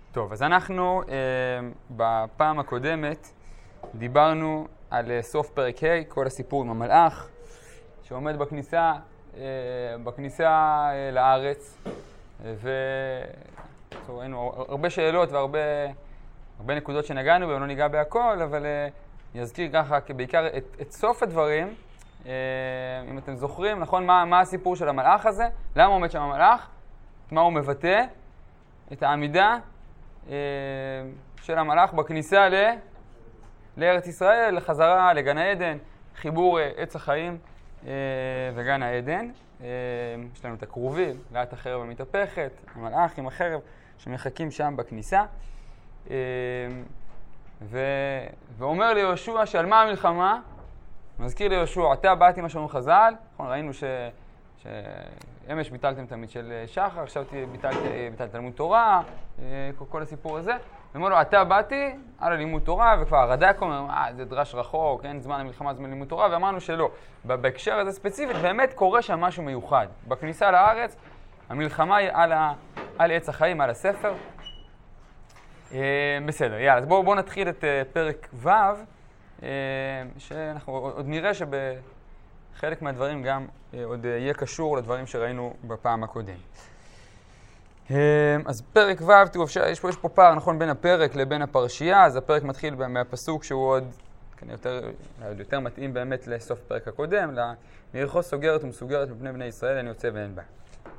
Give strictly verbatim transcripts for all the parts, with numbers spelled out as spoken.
טוב, אז אנחנו אה, בפעם הקודמת דיברנו על אה, סוף פרק ה', כל הסיפור עם המלאך שעומד בכניסה, אה, בכניסה אה, לארץ, וראינו הרבה שאלות והרבה הרבה נקודות שנגענו, ולא ניגע בהכל, אבל אה, נזכיר ככה בעיקר את, את סוף הדברים. אה, אם אתם זוכרים, נכון, מה, מה הסיפור של המלאך הזה? למה עומד שם המלאך? מה הוא מבטא? את העמידה של המלאך בכניסה ל... לארץ ישראל, לחזרה לגן העדן, חיבור עץ החיים וגן העדן. יש לנו את הכרובים, לאט החרב המתהפכת, המלאך עם החרב שמחכים שם בכניסה. ו... ואומר ליהושע שעל מה המלחמה? מזכיר ליהושע, אתה באתי מה שאומרים חז"ל, ראינו ש... שאמש ביטלתם תמיד של שחר, עכשיו ביטלת תלמוד תורה, כל הסיפור הזה. ואומר לו, אתה באתי על הלימוד תורה, וכבר הרד"ק אומר, אה, זה דרש רחוק, אין זמן המלחמה, זמן לימוד תורה, ואמרנו שלא. בהקשר הזה ספציפית, באמת קורה שם משהו מיוחד. בכניסה לארץ, המלחמה היא על, ה... על עץ החיים, על הספר. בסדר, יאללה, אז בואו בוא נתחיל את פרק ו', שאנחנו עוד נראה שב... חלק מהדברים גם אה, עוד אה, יהיה קשור לדברים שראינו בפעם הקודם. אה, אז פרק ו', תראו, יש פה, יש פה פער נכון בין הפרק לבין הפרשייה, אז הפרק מתחיל מהפסוק שהוא עוד כנראה יותר, יותר מתאים באמת לסוף הפרק הקודם, ליריחו סוגרת ומסוגרת מפני בני ישראל, אין יוצא ואין בא.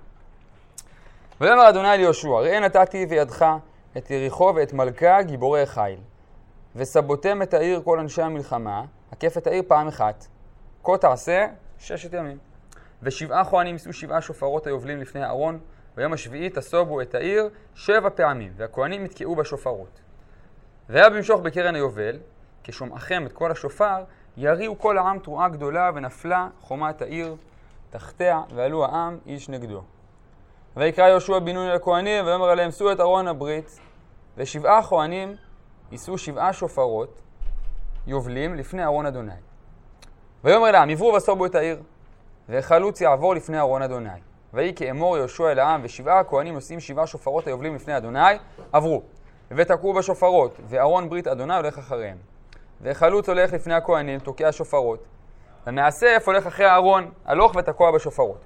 ויאמר אדוני ליהושע, ראה נתתי בידך את יריחו ואת מלכה גיבורי חיל, וסבותם את העיר כל אנשי המלחמה, הקף את העיר פעם אחת, כה תעשה ששת ימים. ושבעה כהנים יישאו שבעה שופרות היובלים לפני הארון, ביום השביעי תסובו את העיר שבע פעמים, והכהנים יתקעו בשופרות. והיה במשוך בקרן היובל, כשומעכם את כל השופר, יריעו כל העם תרועה גדולה, ונפלה חומת העיר תחתיה, ועלו העם איש נגדו. ויקרא יהושע בן נון אל הכהנים, ויאמר עליהם, שאו את ארון הברית, ושבעה כהנים יישאו שבעה שופרות יובלים לפני ארון אדוני. ויאמר לעם, עברו וסובו את העיר, וחלוץ יעבור לפני ארון אדוני. ויהי כאמור יהושע אל העם, ושבעה הכהנים נושאים שבעה שופרות היובלים לפני אדוני, עברו, ותקעו בשופרות, וארון ברית אדוני הולך אחריהם. וחלוץ הולך לפני הכהנים, תוקע שופרות, ומאסף הולך אחרי הארון, הלוך ותקוע בשופרות.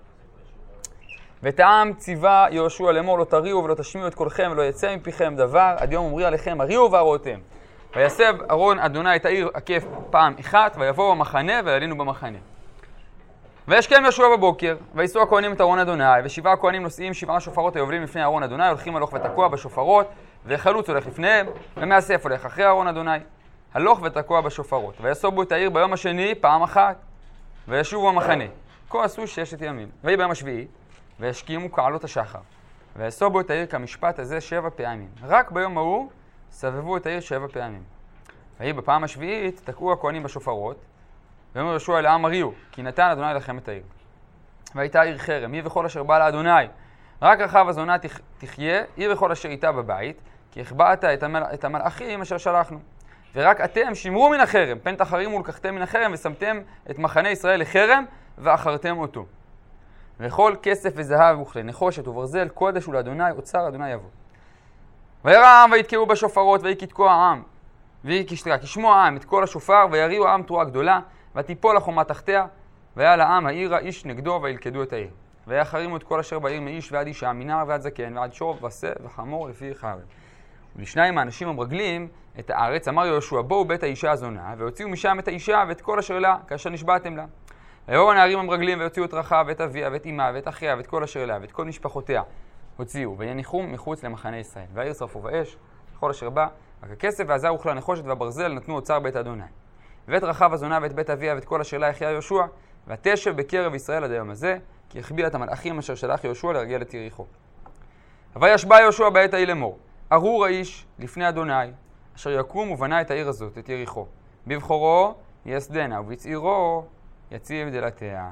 ואת העם ציווה יהושע לאמור, לא תריעו ולא תשמיעו את קולכם, ולא יצא מפיכם דבר, עד יום אומרי עליכם, הריעו והראותם. ויסב ארון אדוני את העיר עקף פעם אחת, ויבואו המחנה וילינו במחנה. וישכם יהושע בבוקר, ויישאו הכהנים את ארון אדוני, ושבעה הכהנים נושאים שבעה שופרות היובלים לפני ארון אדוני, הולכים הלוך ותקוע בשופרות, וחלוץ הולך לפניהם, ומאסף הולך אחרי ארון אדוני, הלוך ותקוע בשופרות. ויסובו את העיר ביום השני פעם אחת, וישובו המחנה. כה עשו ששת ימים. ויהי ביום השביעי, וישכימו כעלות השחר. ויסובו את העיר כמשפט הזה שבע פעמים. רק ביום ההוא סבבו את העיר שבע פעמים. ויהי בפעם השביעית תקעו הכהנים בשופרות, ואומר יהושע אל העם, הריעו, כי נתן אדוני לכם את העיר. והייתה העיר חרם, היא וכל אשר בא לאדוני. רק רחב הזונה תח... תחיה, היא וכל אשר איתה בבית, כי החבאת את, המל... את המלאכים אשר שלחנו. ורק אתם שמרו מן החרם, פן תחרימו ולקחתם מן החרם, ושמתם את מחנה ישראל לחרם, ואחרתם אותו. וכל כסף וזהב וכלי נחושת וברזל, קודש ולאדוני, אוצר אדוני יבוא. וירא העם ויתקעו בשופרות, ויהי כתקוע העם, ויהי כשמוע העם את כל השופר, ויריעו העם תרועה גדולה, ותיפול החומה תחתיה, והיה לעם העירה איש נגדו, וילכדו את העיר. ויחרימו את כל אשר בעיר מאיש ועד אישה, מנער ועד זקן, ועד שור ושה וחמור לפי חרב. ולשניים האנשים המרגלים את הארץ, אמר יהושע, בואו בית האישה הזונה, והוציאו משם את האישה ואת כל אשר לה, כאשר נשבעתם לה. ויבואו הנערים המרגלים, והוציאו את רחב, ואת אביה, ואת אמה, ואת אחיה, ואת כל אשר לה, ואת כל משפחותיה. הוציאו, ויניחום מחוץ למחנה ישראל. והעיר שרפו באש, כל אשר בא, רק הכסף והזהב וכלי הנחושת והברזל נתנו אוצר בית אדוני. ואת רחב הזונה ואת בית אביה ואת כל אשר לה החיה יהושע, ותשב בקרב ישראל עד היום הזה, כי החביא את המלאכים אשר שלח יהושע לרגל את יריחו. וישבע יהושע בעת ההיא לאמור, ארור האיש לפני אדוני, אשר יקום ובנה את העיר הזאת, את יריחו. בבחורו יסדנה, ובצעירו יציב דלתיה.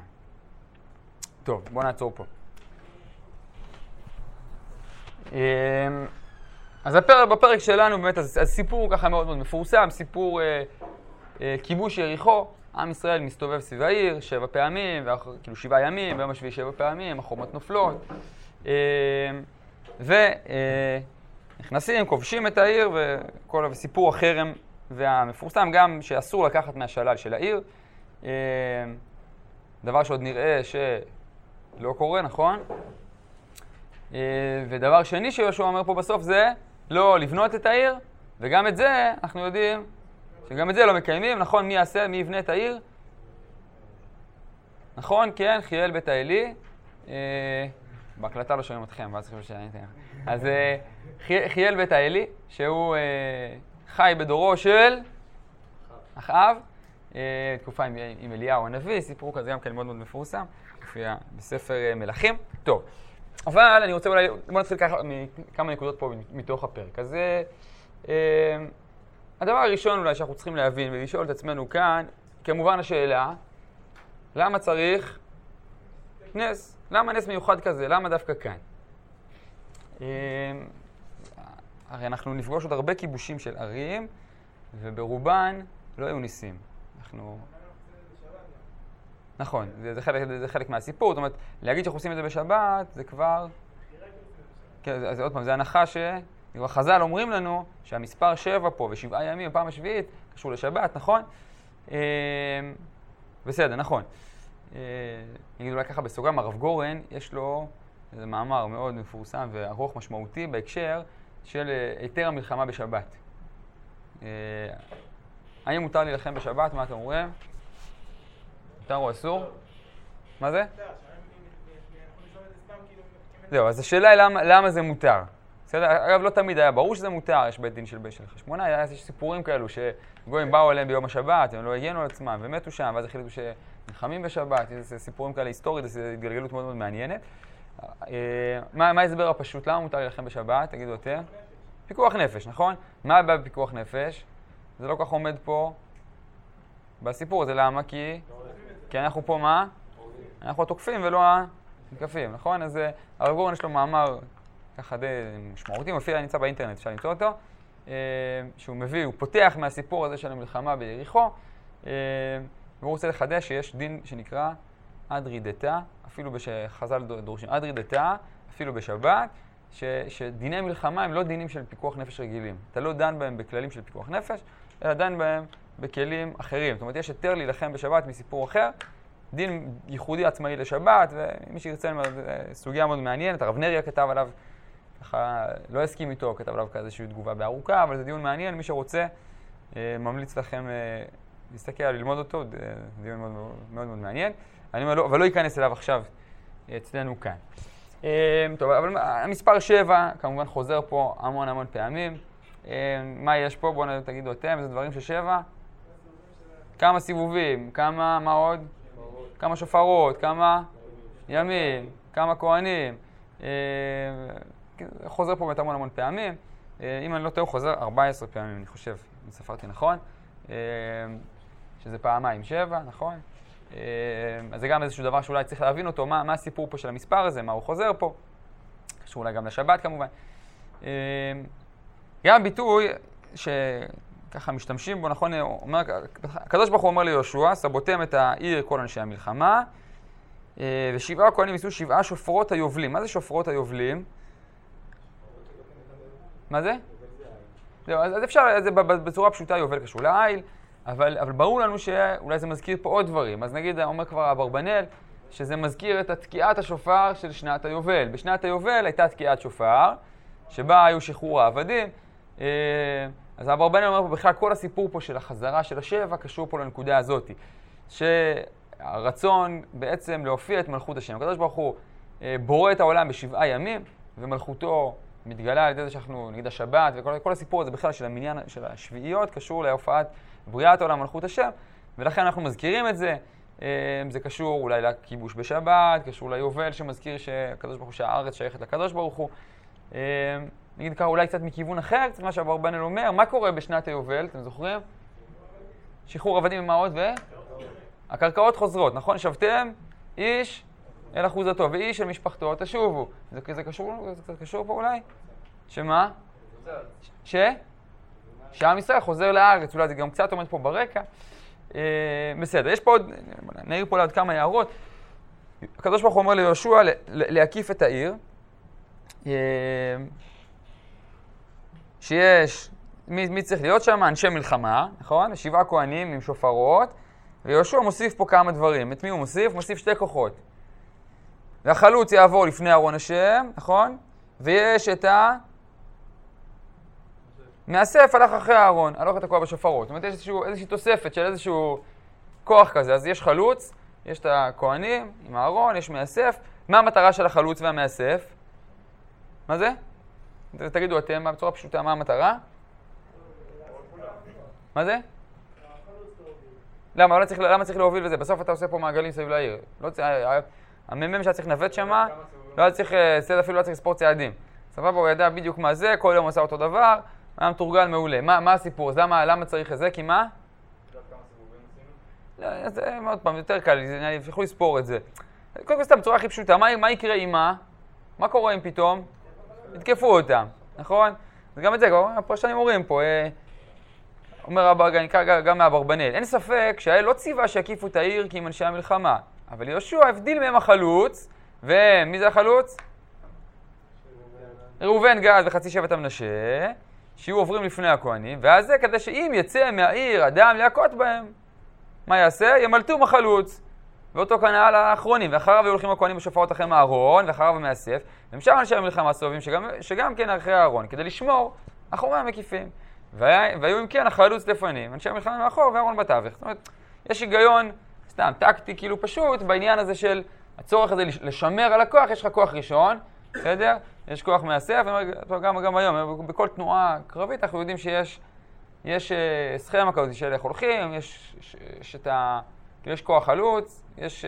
טוב, בואו נעצור פה. אז בפרק, בפרק שלנו באמת הסיפור ככה מאוד מאוד מפורסם, סיפור אה, אה, כיבוש יריחו. עם ישראל מסתובב סביב העיר שבע פעמים, ואחר, כאילו שבעה ימים, ביום השביעי שבע פעמים, החומות נופלות. אה, נכנסים, כובשים את העיר, וכל סיפור החרם והמפורסם גם שאסור לקחת מהשלל של העיר. דבר שעוד נראה שלא קורה, נכון? ודבר שני שיהושע אומר פה בסוף זה לא לבנות את העיר, וגם את זה אנחנו יודעים שגם את זה לא מקיימים, נכון? מי יעשה, מי יבנה את העיר? נכון, כן, חיאל בית האלי. בהקלטה לא שומעים אתכם, ואז חושב שאני אתן. אז חיאל בית האלי, שהוא חי בדורו של אחאב, תקופה עם, עם אליהו הנביא, סיפור כזה גם כן מאוד מאוד מפורסם, מופיע בספר מלכים. טוב, אבל אני רוצה אולי, בוא נתחיל ככה מכמה נקודות פה מתוך הפרק. אז אה, הדבר הראשון אולי שאנחנו צריכים להבין ולשאול את עצמנו כאן, כמובן השאלה, למה צריך נס? למה נס מיוחד כזה? למה דווקא כאן? אה, הרי אנחנו נפגוש עוד הרבה כיבושים של ערים, וברובן לא היו ניסים. אנחנו... נכון, זה, זה, חלק, זה חלק מהסיפור. זאת אומרת, להגיד שאנחנו עושים את זה בשבת, זה כבר... כן, אז עוד פעם, זה הנחה ש... חז"ל אומרים לנו שהמספר שבע פה ושבעה ימים, הפעם השביעית, קשור לשבת, נכון? בסדר, נכון. נגיד אולי ככה בסוגריים, הרב גורן, יש לו איזה מאמר מאוד מפורסם וארוך משמעותי בהקשר של היתר המלחמה בשבת. האם מותר להילחם בשבת? מה אתם אומרים? מותר או אסור? מה זה? זהו, אז השאלה היא למה, למה זה מותר. בסדר? אגב, לא תמיד היה ברור שזה מותר, יש בית דין של בית של חשמונאי, היה סיפורים כאלו שגויים באו אליהם ביום השבת, הם לא הגנו על עצמם ומתו שם, ואז החליטו שנלחמים בשבת, זה סיפורים כאלה היסטורית, זו התגלגלות מאוד מאוד מעניינת. מה ההסבר הפשוט? למה מותר להילחם בשבת? תגידו יותר. פיקוח נפש, נכון? מה הבא בפיקוח נפש? זה לא כך עומד פה בסיפור הזה, למה? כי, כי אנחנו פה מה? אנחנו התוקפים ולא המתקפים, נכון? אז הרב גורן יש לו מאמר ככה די משמעותי, מופיע נמצא באינטרנט, אפשר למצוא אותו, שהוא מביא, הוא פותח מהסיפור הזה של המלחמה ביריחו, והוא רוצה לחדש שיש דין שנקרא אדרי דתה, אפילו בחז"ל דורשים אדרי דתה, אפילו בשבת, ש, שדיני מלחמה הם לא דינים של פיקוח נפש רגילים. אתה לא דן בהם בכללים של פיקוח נפש, אלא דן בהם בכלים אחרים. זאת אומרת, יש יותר להילחם בשבת מסיפור אחר, דין ייחודי עצמאי לשבת, ומי שירצה, סוגיה מאוד מעניינת, הרב נריה כתב עליו, ככה לא הסכים איתו, כתב עליו כאיזושהי תגובה בארוכה, אבל זה דיון מעניין, מי שרוצה, ממליץ לכם להסתכל, ללמוד אותו, זה דיון מאוד מאוד, מאוד מעניין. אני אומר, אבל לא ייכנס אליו עכשיו אצלנו כאן. טוב, אבל המספר שבע כמובן חוזר פה המון המון פעמים. מה יש פה? בואו תגידו אתם, זה דברים ששבע? כמה סיבובים, כמה, מה עוד? כמה שופרות, כמה ימים, כמה כהנים. חוזר פה באמת המון המון פעמים. אם אני לא טועה, הוא חוזר ארבע עשרה פעמים, אני חושב, אם ספרתי נכון. שזה פעמיים שבע, נכון? אז זה גם איזשהו דבר שאולי צריך להבין אותו, מה, מה הסיפור פה של המספר הזה, מה הוא חוזר פה. קשור אולי גם לשבת כמובן. גם ביטוי שככה משתמשים בו, נכון, אומר, הקדוש ברוך הוא אומר ליהושע, סבותם את העיר כל אנשי המלחמה, ושבעה כהנים יישאו שבעה שופרות היובלים. מה זה שופרות היובלים? מה זה? זהו, אז, אז אפשר, זה בצורה פשוטה יובל קשור לעיל, אבל, אבל ברור לנו שאולי זה מזכיר פה עוד דברים. אז נגיד, אומר כבר אברבנאל, שזה מזכיר את תקיעת השופר של שנת היובל. בשנת היובל הייתה תקיעת שופר, שבה היו שחרור העבדים. אז אברבנאל אומר פה, בכלל כל הסיפור פה של החזרה של השבע קשור פה לנקודה הזאת, שהרצון בעצם להופיע את מלכות השם. הקדוש ברוך הוא בורא את העולם בשבעה ימים, ומלכותו מתגלה על ידי זה שאנחנו, נגיד השבת, וכל כל הסיפור הזה בכלל של המניין של השביעיות קשור להופעת בריאת העולם מלכות השם, ולכן אנחנו מזכירים את זה. זה קשור אולי לכיבוש בשבת, קשור ליובל שמזכיר שהקדוש ברוך הוא, שהארץ שייכת לקדוש ברוך הוא. נגיד ככה אולי קצת מכיוון אחר, קצת מה שאברבנאל אומר, מה קורה בשנת היובל, אתם זוכרים? שחרור עבדים ממעות ו... הקרקעות חוזרות, נכון? שבתם איש אל אחוזתו, ואיש אל משפחתו תשובו. זה, זה קשור, זה קצת קשור פה אולי? שמה? ש? שעם ישראל חוזר לארץ, אולי זה גם קצת עומד פה ברקע. אה, בסדר, יש פה עוד, נעיר פה לעוד כמה הערות. הקדוש ברוך הוא אומר ליהושע להקיף את העיר. אה, שיש, מי, מי צריך להיות שם? אנשי מלחמה, נכון? שבעה כהנים עם שופרות, ויהושע מוסיף פה כמה דברים. את מי הוא מוסיף? מוסיף שתי כוחות. והחלוץ יעבור לפני ארון השם, נכון? ויש את ה... מאסף הלך אחרי הארון, הלוך את הכוח בשופרות. זאת אומרת, יש איזשהו, איזושהי תוספת של איזשהו כוח כזה. אז יש חלוץ, יש את הכהנים עם הארון, יש מאסף. מה המטרה של החלוץ והמאסף? מה זה? תגידו אתם, בצורה פשוטה, מה המטרה? מה זה? למה? צריך, למה צריך להוביל בזה? בסוף אתה עושה פה מעגלים סביב לעיר. לא צריך, הממם שהיה צריך לנווט שמה, לא היה צריך, סד אפילו לא צריך ספורט צעדים. סבבה, הוא ידע בדיוק מה זה, כל יום עשה אותו דבר, היה מתורגל מעולה. מה, מה הסיפור? אז למה, למה צריך את זה? כי מה? לא, זה מאוד פעם, יותר קל, יכולו לספור את זה. קודם כל סתם, בצורה הכי פשוטה, מה, מה יקרה עם מה? מה קורה אם פתאום? יתקפו אותם, נכון? אז גם את זה, הפרשנים אומרים פה, אומר הברגן, גם מהברבנאל. אין ספק שהאל לא ציווה שיקיפו את העיר כי הם אנשי המלחמה. אבל יהושע הבדיל מהם החלוץ, ומי זה החלוץ? ראובן, גד וחצי שבט המנשה, שיהיו עוברים לפני הכהנים, ואז זה כדי שאם יצא מהעיר אדם להכות בהם, מה יעשה? ימלטו מחלוץ. ואותו כנעל האחרונים, ואחריו היו הולכים הכהנים בשופרות אחרי הארון, ואחריו המאסף, ומשם אנשי המלחמה הסובבים, שגם, שגם כן אחרי הארון, כדי לשמור אחורי המקיפים. והיה, והיו אם כן החלוץ לפנים, אנשי המלחמה מאחור והארון בתווך. זאת אומרת, יש היגיון, סתם, טקטי, כאילו פשוט, בעניין הזה של הצורך הזה לשמר על הכוח, יש לך כוח ראשון, בסדר? יש כוח מאסף, גם, גם היום, בכל תנועה קרבית אנחנו יודעים שיש יש, סכמה כזאת של איך הולכים, יש, יש את ה... כאילו יש כוח חלוץ, יש...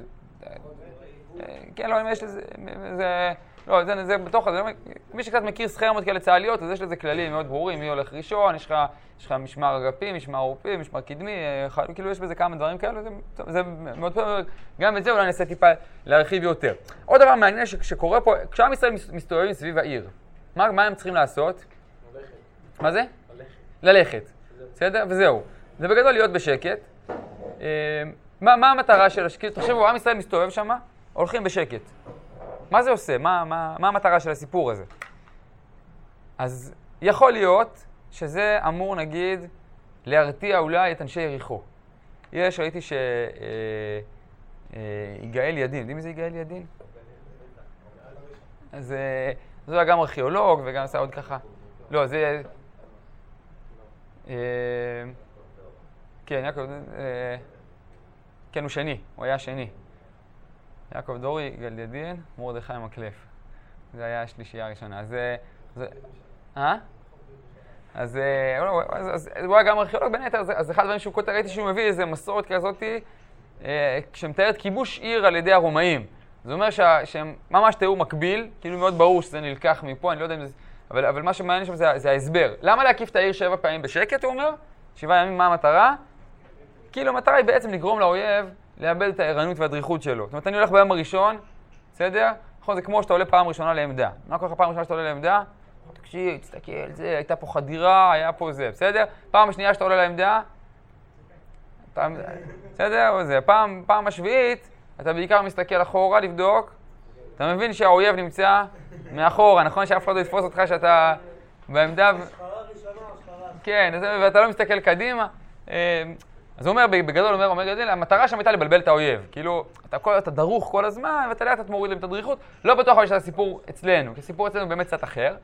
כן, לא, יש לזה... זה... לא, זה, זה בתוך זה. מי שקצת מכיר סכמות כאלה צה"ליות, אז יש לזה כללים מאוד ברורים, מי הולך ראשון, יש לך, יש לך משמר אגפי, משמר עורפי, משמר קדמי, כאילו יש בזה כמה דברים כאלה, זה, זה מאוד פעם, גם את זה אולי נעשה טיפה להרחיב יותר. עוד דבר מעניין שקורה פה, כשעם ישראל מסתובבים סביב העיר, מה, מה הם צריכים לעשות? ללכת. מה זה? ללכת. ללכת, בסדר? וזהו. זה בגדול להיות בשקט. מה, מה המטרה של השקט? תחשבו, עם ישראל מסתובב שם, הולכים בשקט. מה זה עושה? מה, מה, מה המטרה של הסיפור הזה? אז יכול להיות שזה אמור, נגיד, להרתיע אולי את אנשי יריחו. יש, ראיתי ש... יגאל ידין, יודעים מי זה יגאל ידין? אז זה היה גם ארכיאולוג וגם עשה עוד ככה. לא, זה... כן, יעקב... כן, הוא שני, הוא היה שני. יעקב דורי, יגאל ידין, מרדכי מקלף. זה היה השלישייה הראשונה. אז... אה? אז הוא היה גם ארכיאולוג בין היתר, אז אחד הדברים שהוא כותב, ראיתי שהוא מביא איזו מסורת כזאת, כשמתארת כיבוש עיר על ידי הרומאים. זה אומר שממש תיאור מקביל, כאילו מאוד ברור שזה נלקח מפה, אני לא יודע אם זה... אבל מה שמעניין שם זה ההסבר. למה להקיף את העיר שבע פעמים בשקט, הוא אומר? שבעה ימים, מה המטרה? כאילו המטרה היא בעצם לגרום לאויב לאבד את הערנות והדריכות שלו. זאת אומרת, אני הולך ביום הראשון, בסדר? נכון, זה כמו שאתה עולה פעם ראשונה לעמדה. מה קורה לך פעם ראשונה שאתה עולה לעמדה? תקשיב, תסתכל, זה, הייתה פה חדירה, היה פה זה, בסדר? פעם השנייה שאתה עולה לעמדה, פעם, בסדר? זה. פעם, פעם השביעית, אתה בעיקר מסתכל אחורה לבדוק, אתה מבין שהאויב נמצא מאחורה, נכון? שאף אחד לא יתפוס אותך שאתה בעמדה... השחרה ראשונה, השחרה. כן, ואתה לא מסתכל קדימה. אז הוא אומר, בגדול, אומר, אומר גדול, המטרה שם הייתה לבלבל את האויב. כאילו, אתה, כל, אתה דרוך כל הזמן, ואתה לאט, אתה מוריד להם את הדריכות. לא בטוח שיש את הסיפור אצלנו, כי הסיפור אצלנו באמת קצת אחר.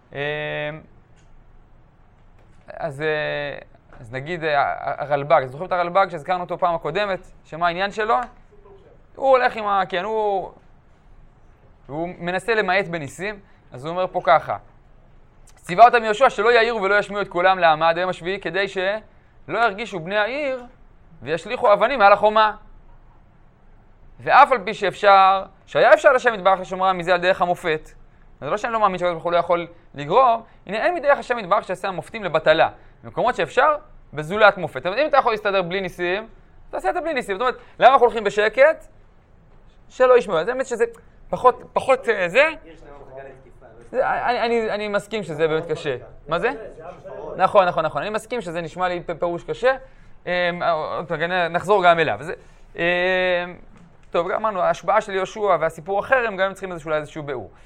אז, אז נגיד, הרלב"ג, זוכרים את הרלב"ג שהזכרנו אותו פעם הקודמת, שמה העניין שלו? הוא הולך עם ה... כן, הוא... הוא מנסה למעט בניסים, אז הוא אומר פה ככה. ציווה אותם יהושע שלא יעירו ולא ישמיעו את כולם לעמה עד היום השביעי, כדי שלא ירגישו בני העיר וישליכו אבנים מעל החומה. ואף על פי שאפשר, שהיה אפשר לשם יתברך לשומרה מזה על דרך המופת. זה לא שאני לא מאמין שקדוש ברוך הוא לא יכול לגרום, הנה אין מדרך השם יתברך שעשה המופתים לבטלה. במקומות שאפשר, בזולת מופת. אם אתה יכול להסתדר בלי ניסים, תעשה את זה בלי ניסים. זאת אומרת, למה אנחנו הולכים בשקט? שלא ישמעו. זה באמת שזה פחות, פחות זה. אני, אני, אני מסכים שזה באמת קשה. מה זה? נכון, נכון, נכון. אני מסכים שזה נשמע לי פירוש קשה. נחזור גם אליו. טוב, גם אמרנו, ההשפעה של יהושע והסיפור אחר, הם גם צריכים איזשהו איזשהו ביאור.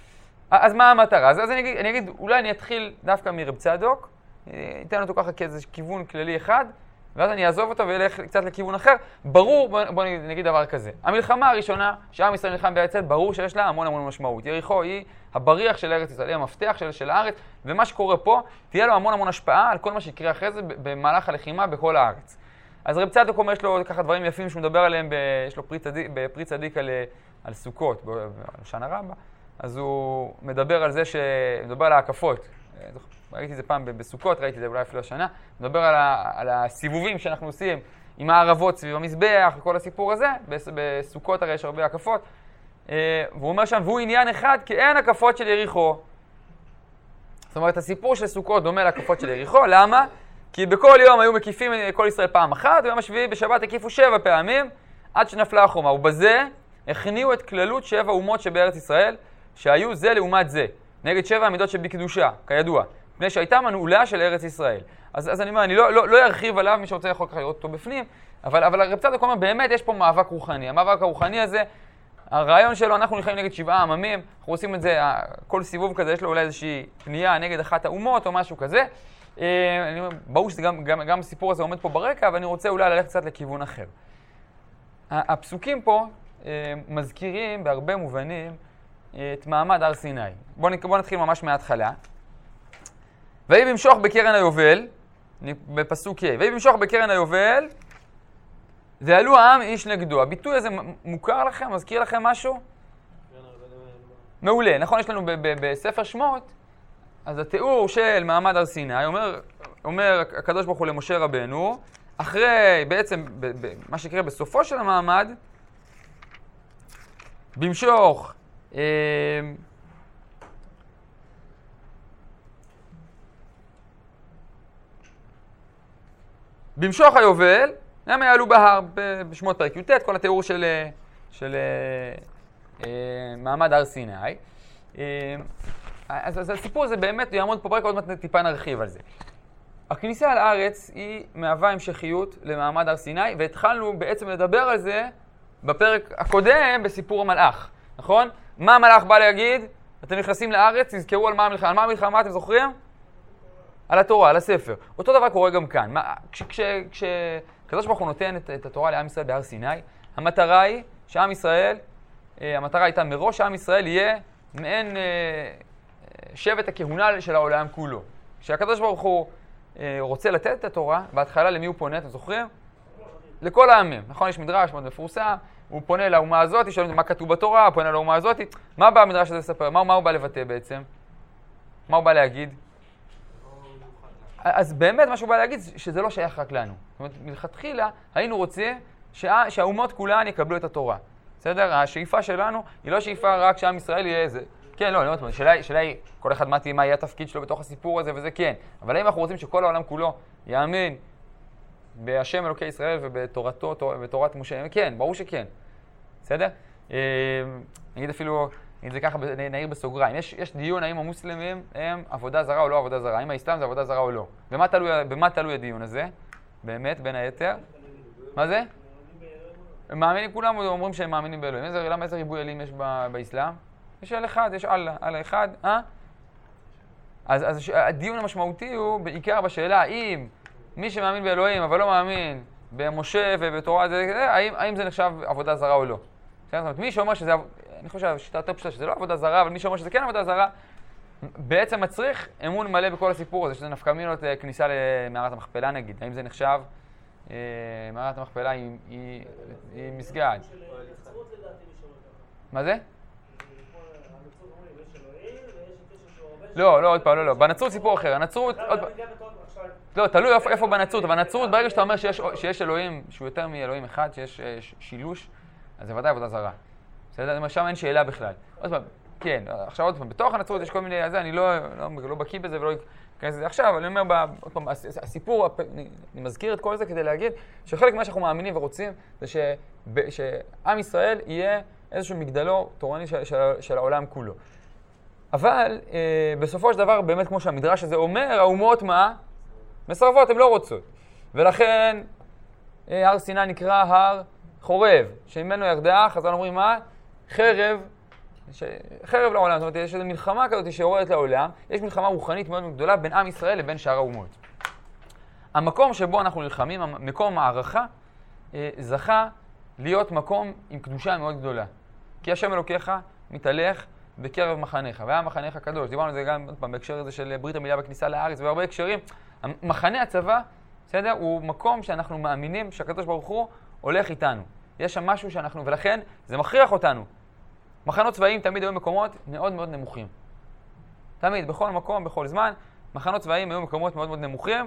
אז מה המטרה? אז, אז אני, אגיד, אני אגיד, אולי אני אתחיל דווקא מרב צדוק, אתן אותו ככה כאיזה כיוון כללי אחד, ואז אני אעזוב אותו ואלך קצת לכיוון אחר. ברור, בוא, בוא נגיד דבר כזה. המלחמה הראשונה שעם ישראל נלחם בארץ ישראל, ברור שיש לה המון המון משמעות. יריחו היא הבריח של ארץ ישראל, היא המפתח של, של הארץ, ומה שקורה פה, תהיה לו המון המון השפעה על כל מה שיקרה אחרי זה במהלך הלחימה בכל הארץ. אז רב צדוק אומר, יש לו ככה דברים יפים שהוא מדבר עליהם, ב, יש לו פרי צדיק, בפרי צדיק על, על סוכות, על שנה רבה. אז הוא מדבר על זה, ש... מדבר על ההקפות. ראיתי את זה פעם בסוכות, ראיתי את זה אולי אפילו השנה. מדבר על, ה... על הסיבובים שאנחנו עושים עם הערבות סביב המזבח וכל הסיפור הזה. בסוכות הרי יש הרבה הקפות. והוא אומר שם, והוא עניין אחד, כי אין הקפות של יריחו. זאת אומרת, הסיפור של סוכות דומה להקפות של יריחו. למה? כי בכל יום היו מקיפים כל ישראל פעם אחת, ויום השביעי בשבת הקיפו שבע פעמים, עד שנפלה החומה. ובזה הכניעו את כללות שבע אומות שבארץ ישראל, שהיו זה לעומת זה, נגד שבע המידות שבקדושה, כידוע, מפני שהייתה מנעולה של ארץ ישראל. אז, אז אני אומר, אני לא, לא, לא ארחיב עליו, מי שרוצה יכול ככה לראות אותו בפנים, אבל, אבל הרב צדוק אומר, באמת יש פה מאבק רוחני. המאבק הרוחני הזה, הרעיון שלו, אנחנו נלחמים נגד שבעה עממים, אנחנו עושים את זה, כל סיבוב כזה, יש לו אולי איזושהי פנייה נגד אחת האומות או משהו כזה. אני אומר, ברור שגם גם, גם הסיפור הזה עומד פה ברקע, אבל אני רוצה אולי ללכת קצת לכיוון אחר. הפסוקים פה מזכירים בהרבה מובנים את מעמד הר סיני. בואו בוא נתחיל ממש מההתחלה. ויהי במשוך בקרן היובל, בפסוק ה', ויהי במשוך בקרן היובל, ועלו העם איש נגדו. הביטוי הזה מוכר לכם? מזכיר לכם משהו? מעולה. נכון, יש לנו בספר שמות, אז התיאור של מעמד הר סיני, אומר, אומר הקדוש ברוך הוא למשה רבנו, אחרי בעצם, ב, ב, מה שקרה בסופו של המעמד, במשוך, אה, במשוך היובל, הם יעלו בהר בשמות פרק י"ט, כל התיאור של, של אה, מעמד הר סיני. אה, אז, אז הסיפור הזה באמת יעמוד פה ברקע, עוד מעט טיפה נרחיב על זה. הכניסה לארץ היא מהווה המשכיות למעמד הר סיני, והתחלנו בעצם לדבר על זה בפרק הקודם בסיפור המלאך, נכון? מה המלאך בא להגיד? אתם נכנסים לארץ, תזכרו על מה המלחמה. על מה המלחמה אתם זוכרים? על התורה, על הספר. אותו דבר קורה גם כאן. מה, כש, כש, כש, כזאת ברוך הוא נותן את, את התורה לעם ישראל בהר סיני, המטרה היא שעם ישראל, המטרה הייתה מראש שעם ישראל יהיה מעין שבט הכהונה של העולם כולו. כשהקדוש ברוך הוא רוצה לתת את התורה, בהתחלה למי הוא פונה, אתם זוכרים? לכל העמים. נכון, יש מדרש מאוד מפורסם, הוא פונה לאומה הזאת, שואלים מה כתוב בתורה, הוא פונה לאומה הזאת. מה בא המדרש הזה לספר? מה, מה הוא בא לבטא בעצם? מה הוא בא להגיד? אז באמת מה שהוא בא להגיד שזה לא שייך רק לנו. זאת אומרת, מלכתחילה היינו רוצים שה, שהאומות כולן יקבלו את התורה. בסדר? השאיפה שלנו היא לא שאיפה רק שעם ישראל יהיה איזה. כן, לא, אני לא אומרת, השאלה היא, כל אחד מה תהיה, מה יהיה התפקיד שלו בתוך הסיפור הזה וזה כן. אבל האם אנחנו רוצים שכל העולם כולו יאמין בהשם אלוקי ישראל ובתורתו, בתורת משה? כן, ברור שכן. בסדר? נגיד אפילו, נגיד זה ככה, נעיר בסוגריים. יש, יש דיון האם המוסלמים הם עבודה זרה או לא עבודה זרה. האם האסלאם זה עבודה זרה או לא. במה תלוי, במה תלוי הדיון הזה? באמת, בין היתר? מה זה? הם מאמינים, כולם אומרים שהם מאמינים באלוהים. איזה, למה איזה ריבוי אלים יש באסלאם? יש אל אחד, יש אללה, אללה אחד, אה? אז, אז הדיון המשמעותי הוא בעיקר בשאלה האם מי שמאמין באלוהים אבל לא מאמין במשה ובתורה, זה, האם, האם זה נחשב עבודה זרה או לא. זאת אומרת, מי שאומר שזה, אני חושב שהשיטה יותר פשוטה שזה לא עבודה זרה, אבל מי שאומר שזה כן עבודה זרה, בעצם מצריך אמון מלא בכל הסיפור הזה, שזה נפקא מינות כניסה למערת המכפלה נגיד. האם זה נחשב? מערת המכפלה היא, היא, היא מסגד. מה זה? לא, לא, עוד פעם, לא, לא. בנצרות סיפור אחר. הנצרות, עוד פעם. לא, תלוי איפה בנצרות, אבל הנצרות, ברגע שאתה אומר שיש אלוהים, שהוא יותר מאלוהים אחד, שיש שילוש, אז זה ודאי עבודה זרה. בסדר? שם אין שאלה בכלל. עוד פעם, כן, עכשיו עוד פעם, בתוך הנצרות יש כל מיני, זה, אני לא בקיא בזה ולא אכנס לזה עכשיו, אבל אני אומר, עוד פעם, הסיפור, אני מזכיר את כל זה כדי להגיד, שחלק ממה שאנחנו מאמינים ורוצים, זה שעם ישראל יהיה איזשהו מגדלו תורני של העולם כולו. אבל אה, בסופו של דבר, באמת כמו שהמדרש הזה אומר, האומות מה? מסרבות, הן לא רוצות. ולכן אה, הר סיני נקרא הר חורב, שממנו ירדה, חז"ל אומרים מה? חרב חרב לעולם, זאת אומרת, יש איזו מלחמה כזאת שיורדת לעולם, יש מלחמה רוחנית מאוד גדולה בין עם ישראל לבין שאר האומות. המקום שבו אנחנו נלחמים, מקום הערכה, זכה להיות מקום עם קדושה מאוד גדולה. כי השם אלוקיך מתהלך בקרב מחניך, והיה מחניך קדוש. דיברנו על זה גם עוד פעם בהקשר הזה של ברית המילה בכניסה לארץ, והרבה הקשרים. מחנה הצבא, בסדר, הוא מקום שאנחנו מאמינים שהקדוש ברוך הוא הולך איתנו. יש שם משהו שאנחנו, ולכן זה מכריח אותנו. מחנות צבאיים תמיד היו מקומות מאוד מאוד נמוכים. תמיד, בכל מקום, בכל זמן, מחנות צבאיים היו מקומות מאוד מאוד נמוכים,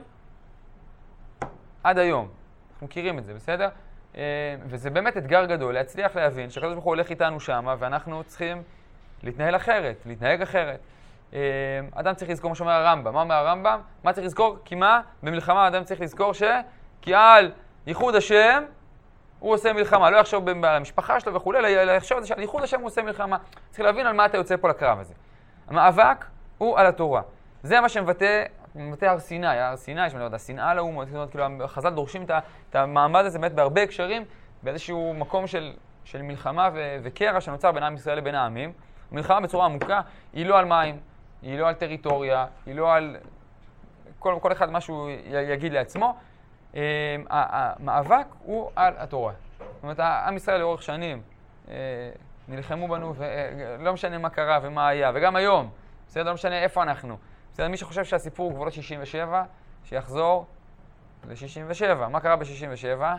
עד היום. אנחנו מכירים את זה, בסדר? וזה באמת אתגר גדול, להצליח להבין שהקדוש ברוך הוא הולך איתנו שם, ואנחנו צריכים להתנהל אחרת, להתנהג אחרת. אדם צריך לזכור מה שאומר הרמב"ם. מה אומר הרמב"ם? מה צריך לזכור? כי מה? במלחמה אדם צריך לזכור ש... כי על ייחוד השם הוא עושה מלחמה. לא יחשוב על המשפחה שלו וכו', אלא יחשוב שעל ייחוד השם הוא עושה מלחמה. צריך להבין על מה אתה יוצא פה לקרב הזה. המאבק הוא על התורה. זה מה שמבטא, מבטא הר סיני. הר סיני, שמדבר, השנאה לאומות, כאילו, החז"ל דורשים את המעמד הזה באמת בהרבה הקשרים, באיזשהו מקום של, של מלחמה ו- וקרע שנוצר בין עם ישראל לבין העמים. מלחמה בצורה עמוקה, היא לא על מים, היא לא על טריטוריה, היא לא על... כל, כל אחד משהו יגיד לעצמו. המאבק הוא על התורה. זאת אומרת, עם ישראל לאורך שנים נלחמו בנו, ולא משנה מה קרה ומה היה, וגם היום, בסדר, לא משנה איפה אנחנו. בסדר, מי שחושב שהסיפור הוא גבולות שישים ושבע, שיחזור ל-שישים ושבע. מה קרה ב-שישים ושבע?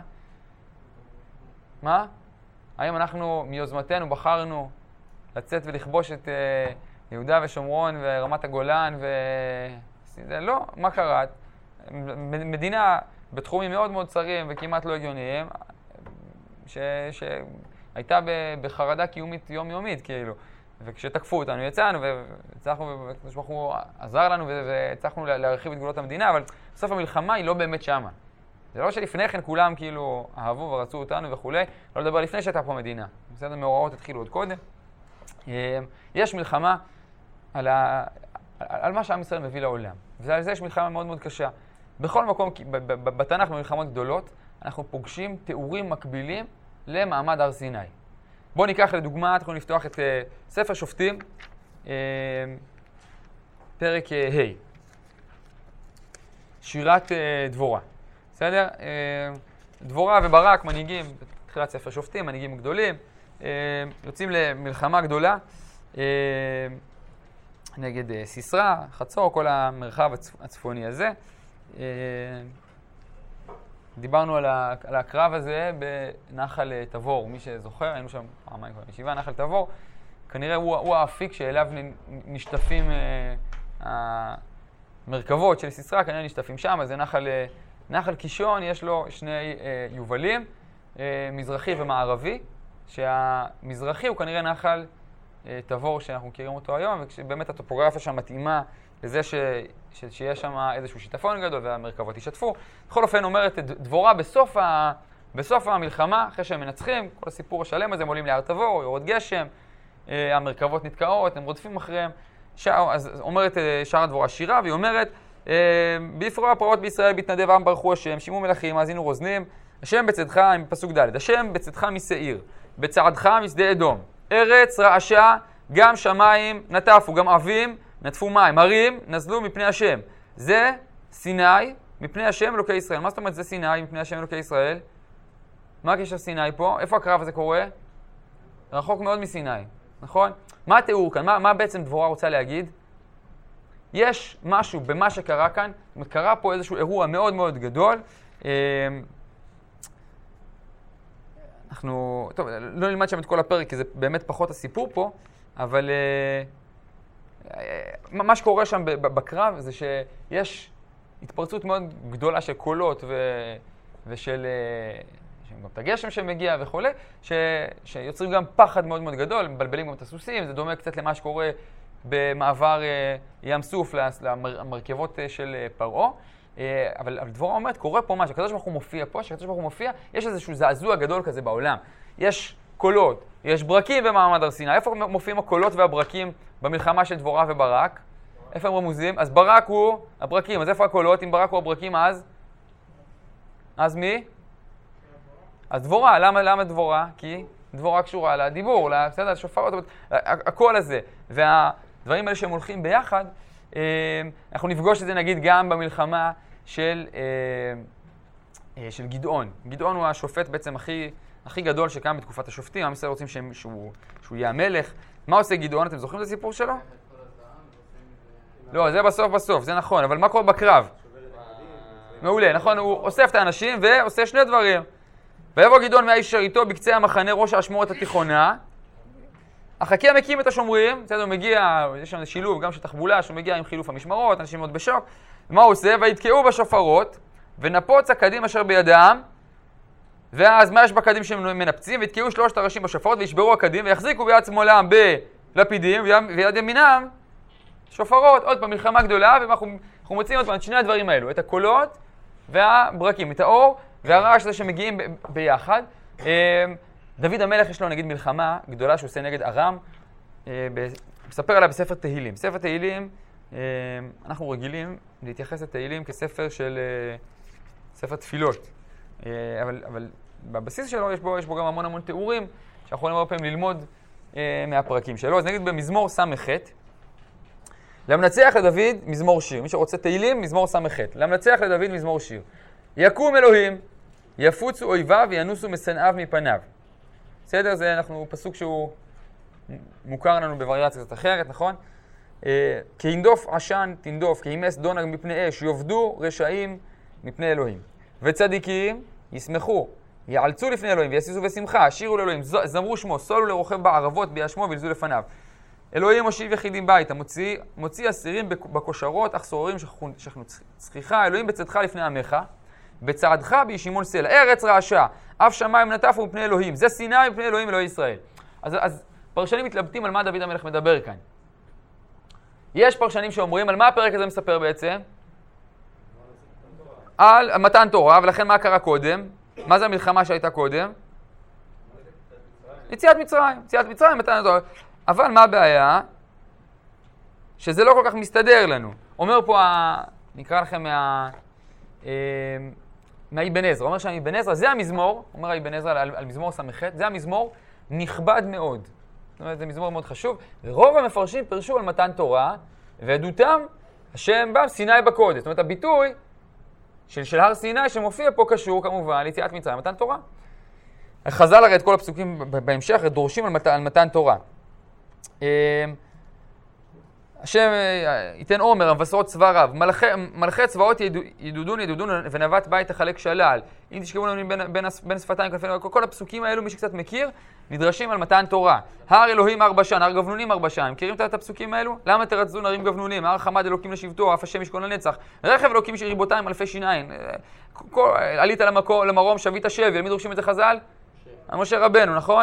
מה? האם אנחנו מיוזמתנו בחרנו לצאת ולכבוש את uh, יהודה ושומרון ורמת הגולן ו... לא, מה קרה? מדינה בתחומים מאוד מאוד צרים וכמעט לא הגיוניים, ש... שהייתה בחרדה קיומית יומיומית, כאילו. וכשתקפו אותנו, יצאנו, והצלחנו, וכמו שהוא עזר לנו, והצלחנו להרחיב את גבולות המדינה, אבל בסוף המלחמה היא לא באמת שמה. זה לא שלפני כן כולם כאילו אהבו ורצו אותנו וכו', לא לדבר לפני שהייתה פה מדינה. בסדר, מאורעות התחילו עוד קודם. יש מלחמה על, ה... על מה שעם ישראל מביא לעולם. ועל זה יש מלחמה מאוד מאוד קשה. בכל מקום, בתנ"ך במלחמות גדולות, אנחנו פוגשים תיאורים מקבילים למעמד הר סיני. בואו ניקח לדוגמה, אנחנו נפתוח את uh, ספר שופטים, uh, פרק uh, ה', שירת uh, דבורה. בסדר? Uh, דבורה וברק, מנהיגים, בתחילת ספר שופטים, מנהיגים גדולים, uh, יוצאים למלחמה גדולה uh, נגד uh, סיסרא, חצור, כל המרחב הצפ... הצפוני הזה. Uh, דיברנו על, ה... על הקרב הזה בנחל תבור, מי שזוכר, היינו שם פעמיים כבר בישיבה, נחל תבור, כנראה הוא, הוא האפיק שאליו נשטפים uh, המרכבות של סיסרא, כנראה נשטפים שם, אז זה נחל, נחל קישון, יש לו שני uh, יובלים, uh, מזרחי ומערבי, שהמזרחי הוא כנראה נחל uh, תבור שאנחנו מכירים אותו היום, ובאמת הטופוגרפיה שם מתאימה לזה ש... ש... שיש שם איזשהו שיטפון גדול והמרכבות ישתפו. בכל אופן אומרת דבורה בסוף, ה... בסוף המלחמה, אחרי שהם מנצחים, כל הסיפור השלם הזה, הם עולים להר תבור, יורד גשם, אה, המרכבות נתקעות, הם רודפים אחריהם. ש... אז אומרת אה, שר הדבורה שירה, והיא אומרת, אה, ביפרוע הפרעות בישראל בהתנדב עם ברכו השם, שימו מלכים, האזינו רוזנים, השם בצדך, עם פסוק ד', השם בצדך משעיר, בצעדך משדה אדום, ארץ רעשה, גם שמיים נטפו, גם אבים, נטפו מים, הרים נזלו מפני השם. זה סיני מפני השם אלוקי ישראל. מה זאת אומרת זה סיני מפני השם אלוקי ישראל? מה הקשר סיני פה? איפה הקרב הזה קורה? רחוק מאוד מסיני, נכון? מה התיאור כאן? מה, מה בעצם דבורה רוצה להגיד? יש משהו במה שקרה כאן, קרה פה איזשהו אירוע מאוד מאוד גדול. אנחנו, טוב, לא נלמד שם את כל הפרק, כי זה באמת פחות הסיפור פה, אבל מה שקורה שם בקרב זה שיש התפרצות מאוד גדולה של קולות ו... ושל גם את הגשם שמגיע וכו', ש... שיוצרים גם פחד מאוד מאוד גדול, מבלבלים גם את הסוסים, זה דומה קצת למה שקורה במעבר ים סוף למרכבות של פרעה. אבל דבורה אומרת, קורה פה משהו, הקדוש ברוך הוא מופיע פה, שהקדוש ברוך הוא מופיע, יש איזשהו זעזוע גדול כזה בעולם. יש קולות, יש ברקים במעמד הר סיני. איפה מופיעים הקולות והברקים במלחמה של דבורה וברק? איפה הם רמוזים? אז ברק הוא הברקים, אז איפה הקולות? אם ברק הוא הברקים, אז? אז מי? אז דבורה. למה, למה דבורה? כי דבורה קשורה לדיבור, בסדר, לשופרות, הקול הזה. והדברים האלה שהם הולכים ביחד, אנחנו נפגוש את זה נגיד גם במלחמה של, של גדעון. גדעון הוא השופט בעצם הכי, הכי גדול שקם בתקופת השופטים, עם ישראל רוצים שהוא, שהוא יהיה המלך. מה עושה גדעון? אתם זוכרים את הסיפור שלו? לא, זה בסוף בסוף, זה נכון, אבל מה קורה בקרב? מעולה, נכון, הוא אוסף את האנשים ועושה שני דברים. ויבוא גדעון מהאיש איתו בקצה המחנה ראש האשמורת התיכונה. החכה מקים את השומרים, בסדר, הוא מגיע, יש שם שילוב גם של תחבולה, שהוא מגיע עם חילוף המשמרות, אנשים מאוד בשוק. ומה הוא עושה? ויתקעו בשופרות, ונפוץ הקדים אשר בידם, ואז מה יש בקדים שהם מנפצים? ויתקעו שלושת הראשים בשופרות, וישברו הקדים, ויחזיקו ביד שמאלם בלפידים, ויד ימינם שופרות. עוד פעם, מלחמה גדולה, ואנחנו מוצאים עוד פעם את שני הדברים האלו, את הקולות והברקים, את האור והרעש הזה שמגיעים ב- ביחד. דוד המלך יש לו נגיד מלחמה גדולה שהוא עושה נגד ארם, מספר עליה בספר תהילים. ספר תהילים, אנחנו רגילים להתייחס לתהילים כספר של ספר תפילות, אבל, אבל בבסיס שלו יש בו, יש בו גם המון המון תיאורים שאנחנו יכולים הרבה פעמים ללמוד מהפרקים שלו. אז נגיד במזמור ס"ח, למנצח לדוד מזמור שיר. מי שרוצה תהילים, מזמור ס"ח. למנצח לדוד מזמור שיר. יקום אלוהים, יפוצו אויביו וינוסו משנאיו מפניו. בסדר? זה אנחנו פסוק שהוא מוכר לנו בווריאציה קצת אחרת, נכון? אה, כי ינדוף עשן תנדוף, כי ימס דונג מפני אש, יאבדו רשעים מפני אלוהים. וצדיקים ישמחו, יעלצו לפני אלוהים ויסיסו בשמחה, שירו לאלוהים, זמרו שמו, סולו לרוכב בערבות בישמו וילזו לפניו. אלוהים מושיב יחידים ביתה, מוציא, מוציא אסירים בכושרות, אך סוררים שכנו צחיחה. אלוהים בצדך לפני עמך, בצעדך בישימון סלע. ארץ רעשה, אף שמיים נטפו מפני אלוהים. זה סיני מפני אלוהים אלוהי ישראל. אז, אז פרשנים מתלבטים על מה דוד המלך מדבר כאן. יש פרשנים שאומרים, על מה הפרק הזה מספר בעצם? על מתן תורה, ולכן מה קרה קודם? מה זה המלחמה שהייתה קודם? יציאת מצרים. יציאת מצרים, מתן תורה. אבל מה הבעיה? שזה לא כל כך מסתדר לנו. אומר פה, ה... נקרא לכם מה... מהאבן עזרא. אומר שם אבן עזרא, זה המזמור, אומר אבן עזרא על, על מזמור ס"ח, זה המזמור נכבד מאוד. זאת אומרת, זה מזמור מאוד חשוב. ורוב המפרשים פרשו על מתן תורה, ועדותם, השם בא סיני בקודש. זאת אומרת, הביטוי של, של הר סיני שמופיע פה קשור כמובן ליציאת מצרים, מתן תורה. חז"ל הרי את כל הפסוקים בהמשך דורשים על, מת, על מתן תורה. השם ייתן עומר, המבשרות צבא רב, מלכי, מלכי צבאות ידודון ידודון ונווט בית תחלק שלל. אם תשכבו לנו בין, בין, בין שפתיים כנפינו, כל, כל הפסוקים האלו, מי שקצת מכיר, נדרשים על מתן תורה. הר אלוהים הר בשן, הר גבנונים הר בשן. מכירים את הפסוקים האלו? למה תרצו נרים גבנונים? הר חמד אלוקים לשבטו, אף השם ישכון לנצח. רכב אלוקים שריבותיים אלפי שיניים. כל, עלית למקור, למרום, שבית השבי. למי דורשים את זה חז"ל? משה רבנו, נכון?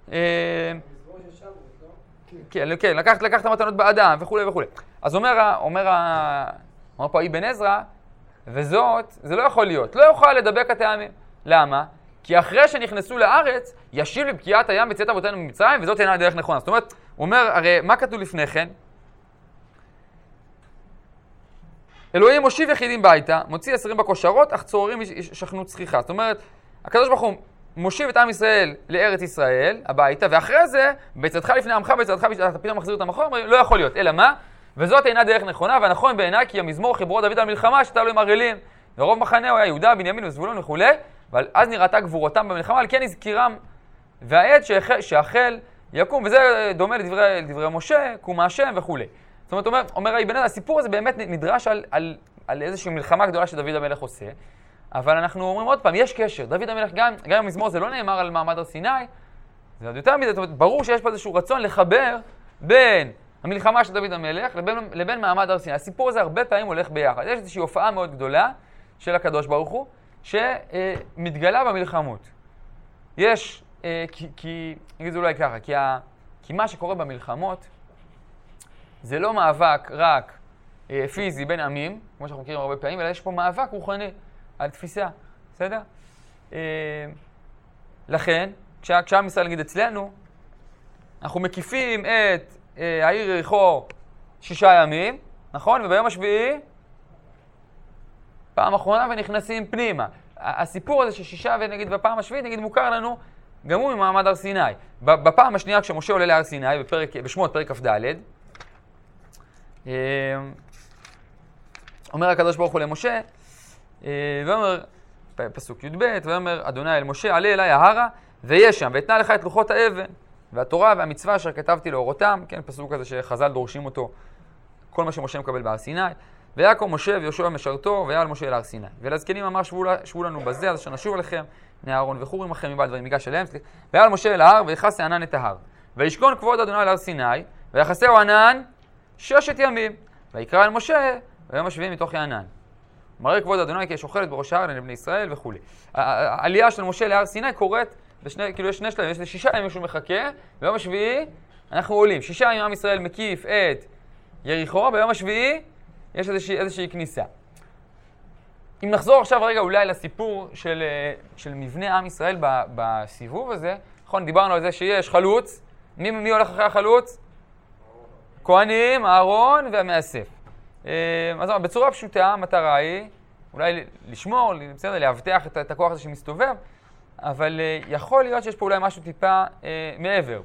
כן, כן, לקחת, לקחת מתנות באדם וכו' וכו'. אז אומר, אומר, אומר פה אבן עזרא, וזאת, זה לא יכול להיות. לא יוכל לדבק הטעמים. למה? כי אחרי שנכנסו לארץ, ישיב לבקיעת הים בצאת אבותינו ממצרים, וזאת אינה דרך נכונה. זאת אומרת, הוא אומר, הרי מה כתוב לפני כן? אלוהים מושיב יחידים ביתה, מוציא אסירים בכושרות, אך צוררים שכנו צחיחה. זאת אומרת, הקדוש ברוך הוא מושיב את עם ישראל לארץ ישראל, הביתה, ואחרי זה, בצדך לפני עמך, בצדך אתה פתאום מחזיר את המחור, לא יכול להיות. אלא מה? וזאת אינה דרך נכונה, והנכון בעיניי כי המזמור חיברו דוד על מלחמה, שתלו עם הרגלים. ורוב מחנה הוא היה יהודה, בנימין וזבולון וכו', אבל אז נראתה גבורתם במלחמה, על כן הזכירם, והעת שהחל יקום, וזה דומה לדברי, לדברי משה, קום השם וכו'. זאת אומרת, אומר, אומר אבן עזרא, הסיפור הזה באמת נדרש על, על, על איזושהי מלחמה גדולה שדוד המלך עושה, אבל אנחנו אומרים עוד פעם, יש קשר. דוד המלך, גם, גם המזמור זה לא נאמר על מעמד הר סיני, זה עוד יותר מזה, זאת אומרת, ברור שיש פה איזשהו רצון לחבר בין המלחמה של דוד המלך לבין, לבין מעמד הר סיני. הסיפור הזה הרבה פעמים הולך ביחד. יש איזושהי הופעה מאוד גדולה של הקדוש ברוך הוא, שמתגלה במלחמות. יש, כי, כי נגיד זה אולי ככה, כי, ה, כי מה שקורה במלחמות, זה לא מאבק רק פיזי בין עמים, כמו שאנחנו מכירים הרבה פעמים, אלא יש פה מאבק רוחני. על תפיסה, בסדר? לכן, כשעם ישראל נגיד אצלנו, אנחנו מקיפים את העיר יריחו שישה ימים, נכון? וביום השביעי, פעם אחרונה ונכנסים פנימה. הסיפור הזה ששישה ונגיד בפעם השביעית, נגיד מוכר לנו גם הוא ממעמד הר סיני. בפעם השנייה כשמשה עולה להר סיני, בפרק, בשמות פרק כ"ד, אומר הקדוש ברוך הוא למשה, ואומר, פסוק י"ב, ואומר אדוני אל משה, עלה אליי ההרה, ויש שם, ואתנה לך את לוחות האבן, והתורה והמצווה אשר כתבתי לאורותם, כן, פסוק הזה שחז"ל דורשים אותו, כל מה שמשה מקבל בהר סיני, ויקום משה ויהושע משרתו, ויעל משה אל הר סיני. ולזקנים אמר שבו, שבו לנו בזה, אז שנשוב עליכם, בני אהרון וחור עמכם מבעד דברים ייגש אליהם, ויעל משה אל ההר, ויכס הענן את ההר. וישכון כבוד אדוני על הר סיני, ויחסהו ענן ששת ימים. ויקרא אל משה, ויום השביעי מתוך הענן. מראה כבוד אדוני כי יש אוכלת בראש ההר לבני ישראל וכו'. העלייה של משה להר סיני קורית, בשני, כאילו יש שני שלבים, יש שישה ימים שהוא מחכה, ביום השביעי אנחנו עולים. שישה ימים עם ישראל מקיף את יריחו, ביום השביעי יש איזושהי, איזושהי כניסה. אם נחזור עכשיו רגע אולי לסיפור של, של מבנה עם ישראל בסיבוב הזה, נכון, דיברנו על זה שיש חלוץ, מי, מי הולך אחרי החלוץ? כהנים, אהרון והמאסף. אז בצורה פשוטה המטרה היא אולי לשמור, בסדר, להבטח את, את הכוח הזה שמסתובב, אבל יכול להיות שיש פה אולי משהו טיפה אה, מעבר.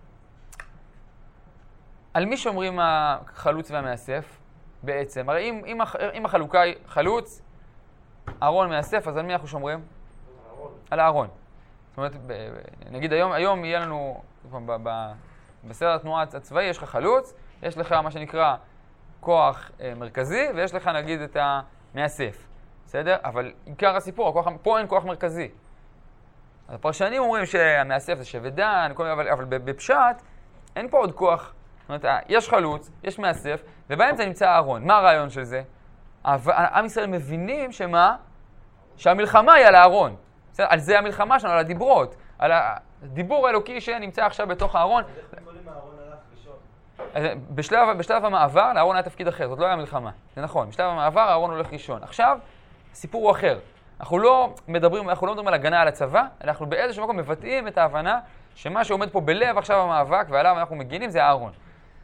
על מי שאומרים החלוץ והמאסף בעצם? הרי אם, אם, אם החלוקה היא חלוץ, אהרון מאסף, אז על מי אנחנו שומרים? על הארון. על הארון. זאת אומרת, נגיד היום, היום יהיה לנו, ב, ב, בסדר התנועה הצבאי יש לך חלוץ, יש לך מה שנקרא כוח אה, מרכזי, ויש לך נגיד את המאסף. בסדר? אבל עיקר הסיפור, הכוח, פה אין כוח מרכזי. אז הפרשנים אומרים שהמאסף זה שבט דן, אבל, אבל בפשט אין פה עוד כוח. זאת אומרת, יש חלוץ, יש מאסף, ובאמצע נמצא הארון. מה הרעיון של זה? עם ישראל מבינים שמה? שהמלחמה היא על הארון. בסדר? על זה המלחמה שלנו, על הדיברות. על הדיבור האלוקי שנמצא עכשיו בתוך הארון. אז איך קוראים הארון הלך ראשון? בשלב, בשלב המעבר, לארון היה תפקיד אחר, זאת לא היה מלחמה. זה נכון, בשלב המעבר הארון הולך ראשון. עכשיו, הסיפור הוא אחר. אנחנו לא מדברים, אנחנו לא מדברים על הגנה על הצבא, אנחנו באיזשהו מקום מבטאים את ההבנה שמה שעומד פה בלב עכשיו המאבק ועליו אנחנו מגינים זה הארון.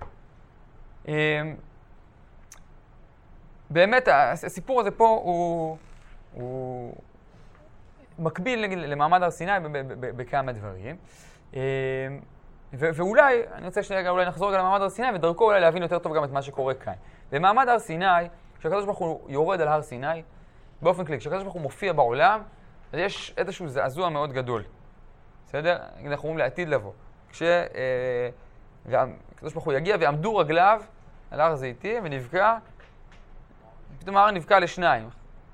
באמת, הסיפור הזה פה הוא, הוא מקביל למעמד הר סיני בכמה דברים. ואולי, אני רוצה שנייה, אולי נחזור גם למעמד הר סיני ודרכו אולי להבין יותר טוב גם את מה שקורה כאן. במעמד הר סיני, כשהקדוש ברוך הוא יורד על הר סיני, באופן כללי, כשהקדוש ברוך הוא מופיע בעולם, אז יש איזשהו זעזוע מאוד גדול. בסדר? אנחנו אומרים לעתיד לבוא. כשהקדוש ברוך הוא יגיע ועמדו רגליו על הר זיתים ונבקע, פתאום ההר נבקע לשניים.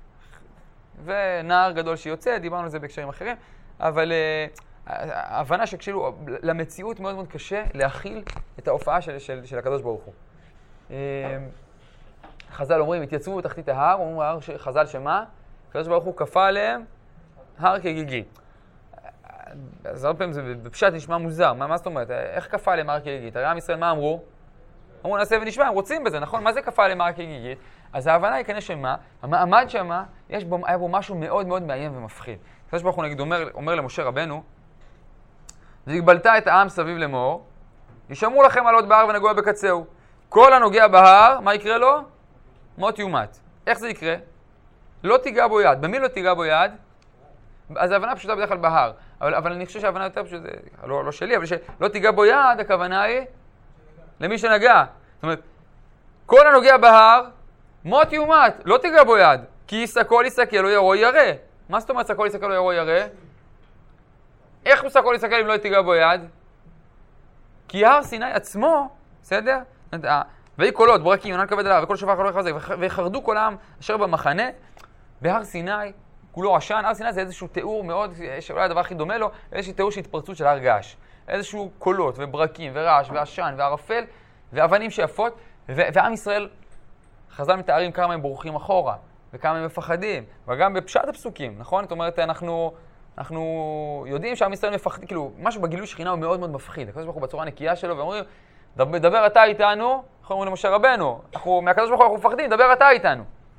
ונער גדול שיוצא, דיברנו על זה בהקשרים אחרים, אבל ההבנה שכאילו למציאות מאוד מאוד קשה להכיל את ההופעה של, של, של הקדוש ברוך הוא. חז"ל אומרים, התייצבו בתחתית ההר, אומרים ההר חז"ל שמה? הקדוש ברוך הוא כפה עליהם הר כגיגי. אז הרבה פעמים זה בפשט נשמע מוזר, מה, מה זאת אומרת? איך כפה עליהם הר כגיגית? הרי עם ישראל מה אמרו? אמרו נעשה ונשמע, הם רוצים בזה, נכון? מה זה כפה עליהם הר כגיגית? אז ההבנה היא כנראה שמה? המעמד שמה, יש בו, היה בו משהו מאוד מאוד מאיים ומפחיד. הקדוש ברוך הוא נגיד אומר, אומר למשה רבנו, והגבלת את העם סביב לאמור, ישמרו לכם עלות בהר ונגוע בקצהו. כל הנוגע בהר, מה יקרה לו? מות יומת. איך זה יקרה? לא תיגע בו יד. במי לא תיגע בו יד? אז ההבנה פשוטה בדרך כלל בהר. אבל, אבל אני חושב שההבנה יותר פשוטה, לא, לא שלי, אבל שלא תיגע בו יד, הכוונה היא למי שנגע. זאת אומרת, כל הנוגע בהר, מות יומת, לא תיגע בו יד. כי יסקול יסקל או ירו ירא. מה זאת אומרת סקול יסקל או ירו ירא? איך הוא סקול יסקל אם לא תיגע בו יד? כי הר סיני עצמו, בסדר? ויהי קולות, ברקים, ענן כבד עליו, וכל שופר חלוק חזק, ויחרדו כל העם אשר במחנה. בהר סיני, כולו עשן, הר סיני זה איזשהו תיאור מאוד, שאולי הדבר הכי דומה לו, איזשהו תיאור של התפרצות של הר געש. איזשהו קולות וברקים ורעש ועשן וערפל ואבנים שיפות, ועם ישראל, חז"ל מתארים כמה הם בורחים אחורה, וכמה הם מפחדים, וגם בפשט הפסוקים, נכון? זאת אומרת, אנחנו, אנחנו יודעים שעם ישראל מפחד, כאילו, משהו בגילוי שכינה הוא מאוד מאוד מפחיד. הקדוש ברוך הוא בצורה הנקייה שלו, ואומרים, דבר אתה איתנו, אנחנו אומרים למשה רבנו, אנחנו, מהקדוש ברוך הוא אנחנו מפחדים, דבר אתה איתנו.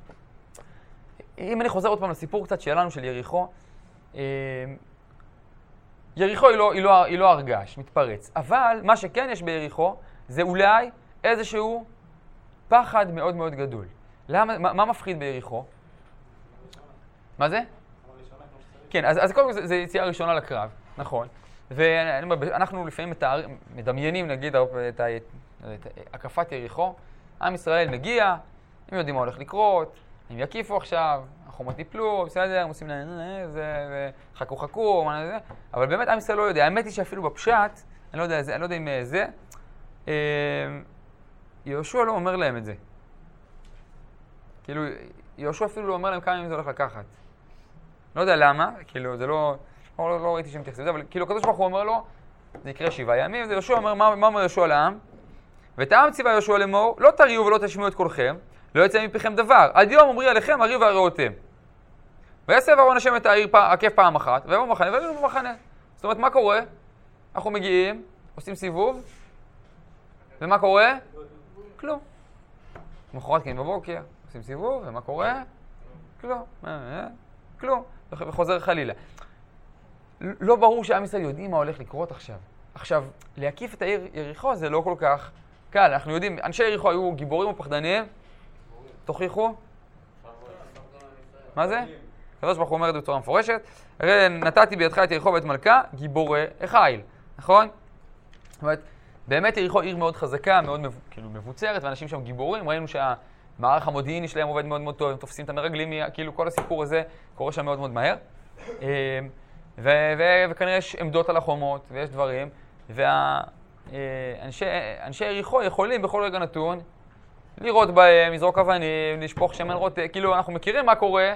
אם אני חוזר עוד פעם לסיפור קצת שלנו, של יריחו, יריחו היא לא, היא לא, היא לא הר געש, מתפרץ. אבל מה שכן יש ביריחו, זה אולי איזשהו פחד מאוד מאוד גדול. למה, מה, מה מפחיד ביריחו? מה זה? כן, אז, אז קודם כל זה, זה יציאה ראשונה לקרב, נכון. ואנחנו לפעמים מתאר, מדמיינים, נגיד, את הקפת יריחו. עם ישראל מגיע, הם יודעים מה הולך לקרות, הם יקיפו עכשיו, החומות ייפלו, בסדר, הם עושים להם זה, וחכו חכו, מה זה, אבל באמת עם ישראל לא יודע. האמת היא שאפילו בפשט, אני לא יודע, אני לא יודע אם זה, יהושע לא אומר להם את זה. כאילו, יהושע אפילו לא אומר להם כמה ימים זה הולך לקחת. לא יודע למה, כאילו, זה לא, לא, לא ראיתי שהם מתייחסים לזה, אבל כאילו, הקדוש ברוך הוא אומר לו, זה יקרה שבעה ימים, ויהושע אומר, מה, מה אומר יהושע לעם? ואת העם ציווה יהושע לאמור, לא תריעו ולא תשמיעו את קולכם, לא יצא מפיכם דבר. עד יום אומרי עליכם, הריעו והרעותם. ויסב אהרון השם את העיר עקף פעם אחת, ויבוא במחנה, ויבוא במחנה. זאת אומרת, מה קורה? אנחנו מגיעים, עושים סיבוב, ומה קורה? כלום. מחרת כן בבוקר, עושים סיבוב, ומה קורה? כלום. כלום. וחוזר חלילה. לא ברור שעם ישראל יודעים מה הולך לקרות עכשיו. עכשיו, להקיף את העיר יריחו זה לא כל כך קל. אנחנו יודעים, אנשי יריחו היו גיבורים או פחדנים? תוכיחו? מה זה? הקדוש ברוך הוא אומר את זה בצורה מפורשת. הרי נתתי בידך את יריחו ואת מלכה, גיבורי החיל. נכון? זאת אומרת, באמת יריחו עיר מאוד חזקה, מאוד כאילו מבוצרת, ואנשים שם גיבורים. ראינו שהמערך המודיעיני שלהם עובד מאוד מאוד טוב, הם תופסים את המרגלים, כאילו כל הסיפור הזה קורה שם מאוד מאוד מהר. וכנראה יש עמדות על החומות, ויש דברים, ואנשי יריחו יכולים בכל רגע נתון לירות בהם, לזרוק אבנים, לשפוך שמן רוטה, כאילו אנחנו מכירים מה קורה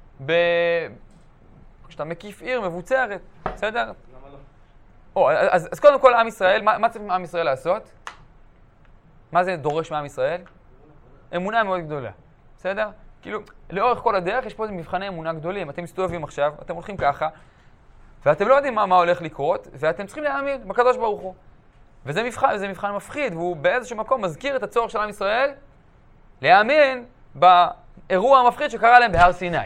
כשאתה מקיף עיר מבוצרת, בסדר? למה לא? או, אז, אז קודם כל עם ישראל, מה, מה צריך עם ישראל לעשות? מה זה דורש מעם ישראל? אמונה מאוד גדולה, בסדר? כאילו, לאורך כל הדרך יש פה איזה מבחני אמונה גדולים. אתם מסתובבים עכשיו, אתם הולכים ככה, ואתם לא יודעים מה, מה הולך לקרות, ואתם צריכים להאמין בקדוש ברוך הוא. וזה מבחן, זה מבחן מפחיד, והוא באיזשהו מקום מזכיר את הצורך של עם ישראל להאמין באירוע המפחיד שקרה להם בהר סיני.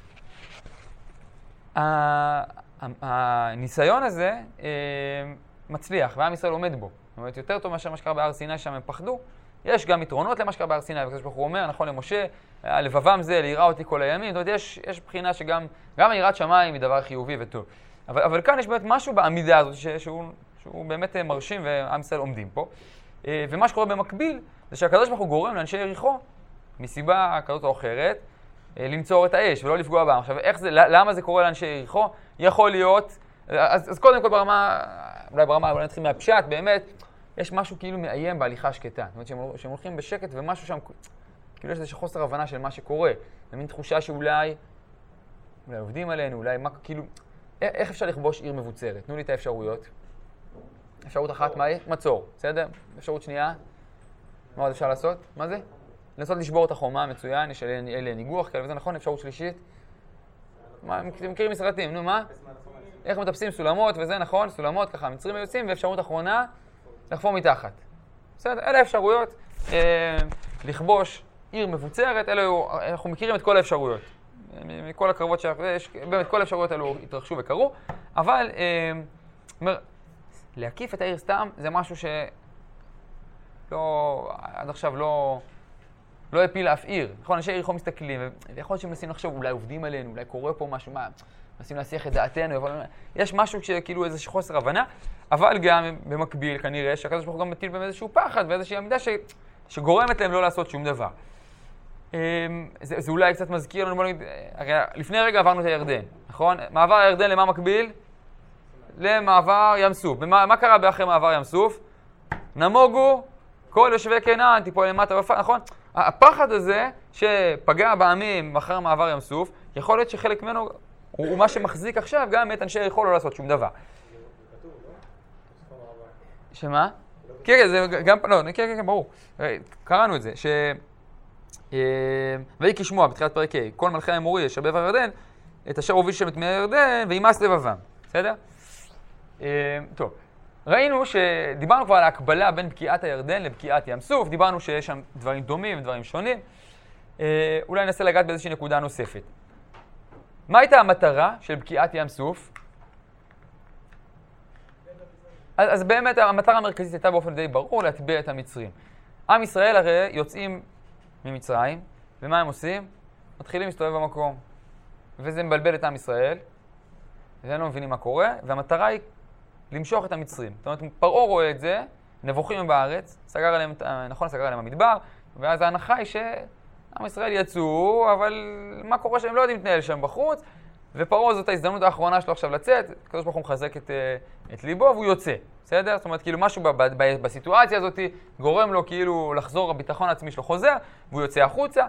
הניסיון הזה מצליח, ועם ישראל עומד בו. זאת אומרת, יותר טוב מאשר מה שקרה בהר סיני, שם הם פחדו. יש גם יתרונות למה שקרה בהר סיני, והקדוש ברוך הוא אומר, נכון למשה, לבבם זה, ליראה אותי כל הימים. זאת אומרת, יש, יש בחינה שגם גם היראת שמיים היא דבר חיובי וטוב. אבל, אבל כאן יש באמת משהו בעמידה הזאת ש, שהוא, שהוא באמת מרשים, ועם ישראל עומדים פה. ומה שקורה במקביל, זה שהקדוש ברוך הוא גורם לאנשי יריחו, מסיבה כזאת או אחרת, לנצור את האש ולא לפגוע בהם. עכשיו, איך זה, למה זה קורה לאנשי יריחו? יכול להיות, אז, אז קודם כל ברמה, אולי ברמה, אולי נתחיל מהפשט, באמת, יש משהו כאילו מאיים בהליכה שקטה. זאת אומרת, שהם, שהם הולכים בשקט ומשהו שם, כאילו יש איזה חוסר הבנה של מה שקורה. זה מין תחושה שאולי, אולי עובדים עלינו, אולי מה, כאילו, איך אפשר לכבוש עיר מבוצרת? תנו לי את האפשרויות. אפשרות אחת, מה היא? מצור, בסדר? אפשרות שנייה, מה עוד אפשר לעשות? מה זה? לנסות לשבור את החומה, מצוין, יש אלה ניגוח, כאלה וזה נכון, אפשרות שלישית. מה, אתם מכירים מסרטים, נו מה? איך מטפסים סולמות וזה נכון, סולמות ככה, מצרים ויוצאים, ואפשרות אחרונה, לחפור מתחת. בסדר, אלה האפשרויות, אה, לכבוש עיר מבוצרת, אלה, אנחנו מכירים את כל האפשרויות. מכל הקרבות שאנחנו, באמת כל האפשרויות האלו התרחשו וקרו, אבל, אה, אומר, להקיף את העיר סתם זה משהו ש... לא, עד עכשיו לא... לא הפיל לאף עיר. נכון, אנשי יריחו מסתכלים, ויכול להיות שהם מנסים לחשוב, אולי עובדים עלינו, אולי קורה פה משהו, מה, מנסים להסיח את דעתנו, אבל... יש משהו שכאילו איזשהו חוסר הבנה, אבל גם במקביל כנראה שהקדוש ברוך הוא גם מטיל בהם איזשהו פחד ואיזושהי עמידה ש... שגורמת להם לא לעשות שום דבר. זה, זה אולי קצת מזכיר לנו, בוא נגיד, הרי לפני רגע עברנו את הירדן, נכון? מעבר הירדן למה מקביל? למעבר ים סוף. ומה, מה קרה באחרי מעבר ים סוף? נמוגו כל יושבי כנען, תיפול למטה בפ... נכון? הפחד הזה שפגע בעמים אחר מעבר ים סוף, יכול להיות שחלק ממנו הוא, הוא מה שמחזיק עכשיו גם את אנשי יריחו לא לעשות שום דבר. שמה? כן, כן, זה גם, לא, כן, כן, ברור. קראנו את זה, ש... ויהי כשמוע בתחילת פרק ה', כל מלכי האמורי ישבב הירדן, את אשר הוביל שם את מי הירדן, וימאס לבבם. בסדר? טוב. ראינו שדיברנו כבר על ההקבלה בין בקיעת הירדן לבקיעת ים סוף, דיברנו שיש שם דברים דומים ודברים שונים. אה, אולי ננסה לגעת באיזושהי נקודה נוספת. מה הייתה המטרה של בקיעת ים סוף? אז, אז באמת המטרה המרכזית הייתה באופן די ברור להטביע את המצרים. עם ישראל הרי יוצאים ממצרים, ומה הם עושים? מתחילים להסתובב במקום. וזה מבלבל את עם ישראל, והם לא מבינים מה קורה, והמטרה היא למשוך את המצרים. זאת אומרת, פרעה רואה את זה, נבוכים הם בארץ, סגר עליהם, נכון, סגר עליהם המדבר, ואז ההנחה היא שעם ישראל יצאו, אבל מה קורה שהם לא יודעים להתנהל שם בחוץ, ופרעה זאת ההזדמנות האחרונה שלו עכשיו לצאת, הקדוש ברוך הוא מחזק את, את ליבו והוא יוצא, בסדר? זאת אומרת, כאילו משהו ב, ב, ב, בסיטואציה הזאת גורם לו כאילו לחזור, הביטחון העצמי שלו חוזר, והוא יוצא החוצה.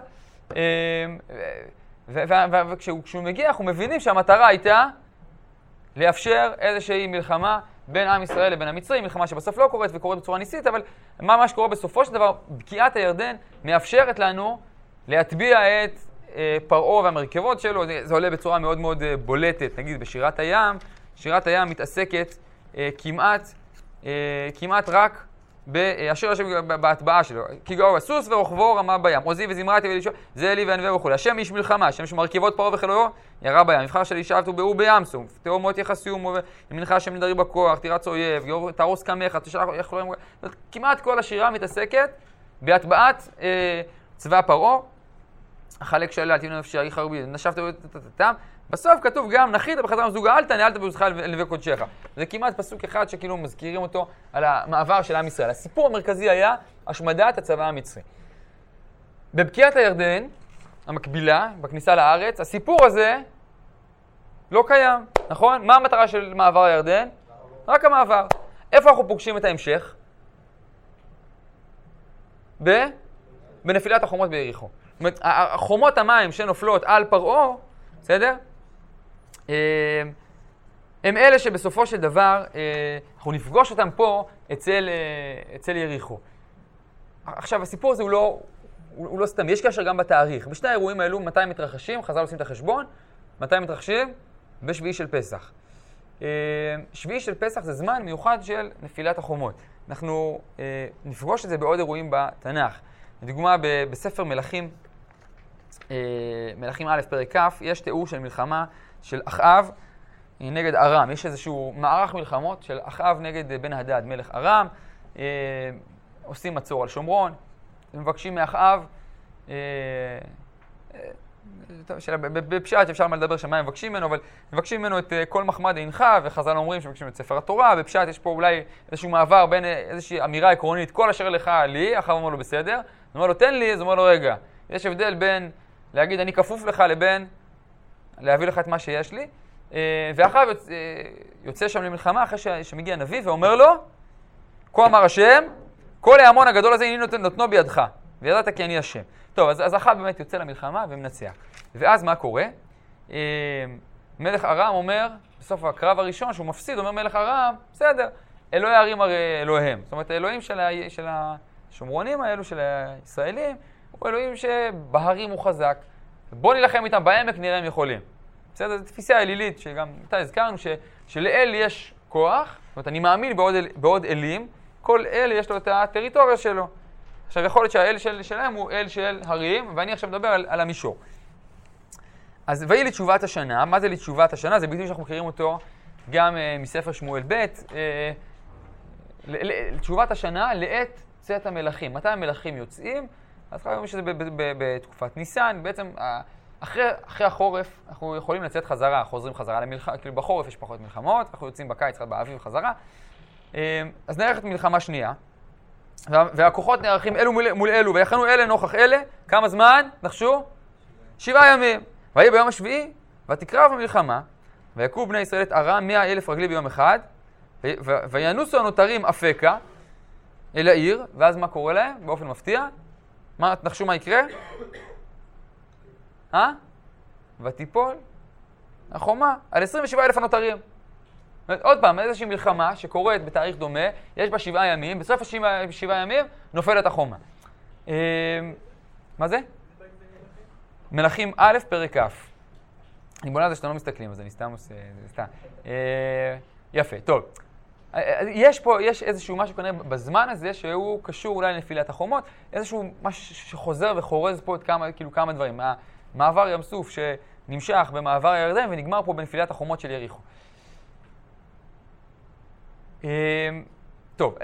וכשהוא מגיע, אנחנו מבינים שהמטרה הייתה לאפשר איזושהי מלחמה בין עם ישראל לבין המצרים, מלחמה שבסוף לא קורית וקורית בצורה ניסית, אבל מה, מה שקורה בסופו של דבר, בקיעת הירדן מאפשרת לנו להטביע את אה, פרעה והמרכבות שלו. זה, זה עולה בצורה מאוד מאוד אה, בולטת, נגיד בשירת הים. שירת הים מתעסקת אה, כמעט, אה, כמעט רק באשר השם בהטבעה שלו. כי גאו הסוס ורוכבו רמה בים. עוזי וזמרתי ולישוע, זה אלי וענווה וכו'. השם איש מלחמה, השם שמרכבות פרעה וחילויו, ירה בים. מבחר של אישה ובאו בים סוף. תאומות יחסיום, ימינך השם נדרי בכוח, תירץ אויב, תרוס קמך, תשלח איך לא... כמעט כל השירה מתעסקת בהטבעת אה, צבא פרעה. החלק שלה, תהיו נפשי, אריך הרבי, נשבת אותם. בסוף כתוב גם, נחית בחזרה מזוג העלת, נעלת בזכך לנווה קודשך. זה כמעט פסוק אחד שכאילו מזכירים אותו על המעבר של עם ישראל. הסיפור המרכזי היה השמדת הצבא המצרי. בבקיעת הירדן, המקבילה, בכניסה לארץ, הסיפור הזה לא קיים, נכון? מה המטרה של מעבר הירדן? רק המעבר. איפה אנחנו פוגשים את ההמשך? ב? בנפילת החומות ביריחו. זאת אומרת, החומות המים שנופלות על פרעה, בסדר? הם אלה שבסופו של דבר, אנחנו נפגוש אותם פה אצל, אצל יריחו. עכשיו, הסיפור הזה הוא לא, הוא לא סתם, יש קשר גם בתאריך. בשני האירועים האלו, מתי הם מתרחשים? חז"ל עושים את החשבון. מתי הם מתרחשים? בשביעי של פסח. שביעי של פסח זה זמן מיוחד של נפילת החומות. אנחנו נפגוש את זה בעוד אירועים בתנ"ך. לדוגמה, בספר מלכים, מלכים א' פרק כ', יש תיאור של מלחמה של אחאב נגד ארם. יש איזשהו מערך מלחמות של אחאב נגד בן הדד, מלך ארם. עושים מצור על שומרון, מבקשים מאחאב, בפשט אפשר מה לדבר שמה הם מבקשים ממנו, אבל מבקשים ממנו את כל מחמד עינך, וחז"ל אומרים שמבקשים את ספר התורה. בפשט יש פה אולי איזשהו מעבר בין איזושהי אמירה עקרונית, כל אשר לך לי, אחאב אומר לו בסדר, הוא אומר לו תן לי, אז הוא אומר לו רגע, יש הבדל בין להגיד אני כפוף לך לבין להביא לך את מה שיש לי. ואחאב יוצא שם למלחמה אחרי שמגיע נביא ואומר לו, כה אמר השם, כל ההמון הגדול הזה אני נותן, נותנו בידך, וידעת כי אני השם. טוב, אז, אז אחאב באמת יוצא למלחמה ומנצח. ואז מה קורה? מלך ארם אומר, בסוף הקרב הראשון שהוא מפסיד, אומר מלך ארם, בסדר, אלוהי הערים הרי אלוהיהם. זאת אומרת, האלוהים של, ה, של השומרונים האלו, של הישראלים, הוא אלוהים שבהרים הוא חזק. בוא נלחם איתם בעמק, נראה הם יכולים. בסדר, זו תפיסה אלילית, שגם איתה הזכרנו, ש, שלאל יש כוח, זאת אומרת, אני מאמין בעוד, בעוד אלים, כל אל יש לו את הטריטוריה שלו. עכשיו, יכול להיות שהאל של, שלהם הוא אל של הרים, ואני עכשיו מדבר על, על המישור. אז ויהי לתשובת השנה. מה זה לתשובת השנה? זה ביטוי שאנחנו מכירים אותו גם uh, מספר שמואל ב', uh, לתשובת השנה לעת צאת המלכים. מתי המלכים יוצאים? אז חייבים שזה בתקופת ניסן. בעצם, uh, אחרי, אחרי החורף אנחנו יכולים לצאת חזרה, חוזרים חזרה למלחמה, כאילו בחורף יש פחות מלחמות, אנחנו יוצאים בקיץ, באביב חזרה. Uh, אז נערכת מלחמה שנייה. והכוחות נערכים אלו מול, מול אלו, ויחנו אלה נוכח אלה, כמה זמן? נחשו? שבעה ימים. ויהי ביום השביעי, ותקרב המלחמה, ויקעו בני ישראל את ארם מאה אלף רגלי ביום אחד, וינוסו הנותרים אפקה אל העיר, ואז מה קורה להם? באופן מפתיע. מה, נחשו מה יקרה? אה? ותיפול החומה על עשרים ושבעה אלף הנותרים. עוד פעם, איזושהי מלחמה שקורית בתאריך דומה, יש בה שבעה ימים, בסוף השבעה ימים נופלת החומה. מה זה? מלכים א' פרק כ'. אני בונה על זה שאתם לא מסתכלים, אז אני סתם עושה... סתם. יפה, טוב. יש פה, יש איזשהו משהו כנראה בזמן הזה שהוא קשור אולי לנפילת החומות, איזשהו משהו שחוזר וחורז פה את כמה, כאילו כמה דברים. מעבר ים סוף שנמשך במעבר הירדן ונגמר פה בנפילת החומות של יריחו. טוב,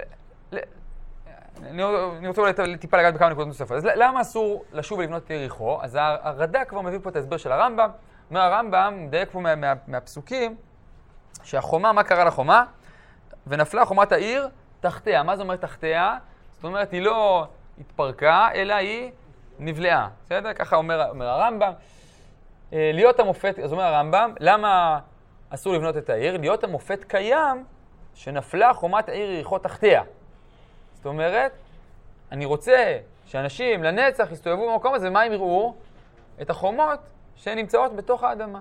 אני רוצה אולי טיפה לגעת בכמה נקודות נוספות. אז למה אסור לשוב ולבנות את יריחו? אז הרד"ק כבר מביא פה את ההסבר של הרמב"ם. אומר הרמב"ם, מדייק פה מהפסוקים, שהחומה, מה קרה לחומה? ונפלה חומת העיר תחתיה. מה זה אומר תחתיה? זאת אומרת, היא לא התפרקה, אלא היא נבלעה. בסדר? ככה אומר, אומר הרמב"ם. להיות המופת, אז אומר הרמב"ם, למה אסור לבנות את העיר? להיות המופת קיים שנפלה חומת העיר יריחו תחתיה. זאת אומרת, אני רוצה שאנשים לנצח יסתובבו במקום הזה, ומה הם יראו? את החומות שנמצאות בתוך האדמה.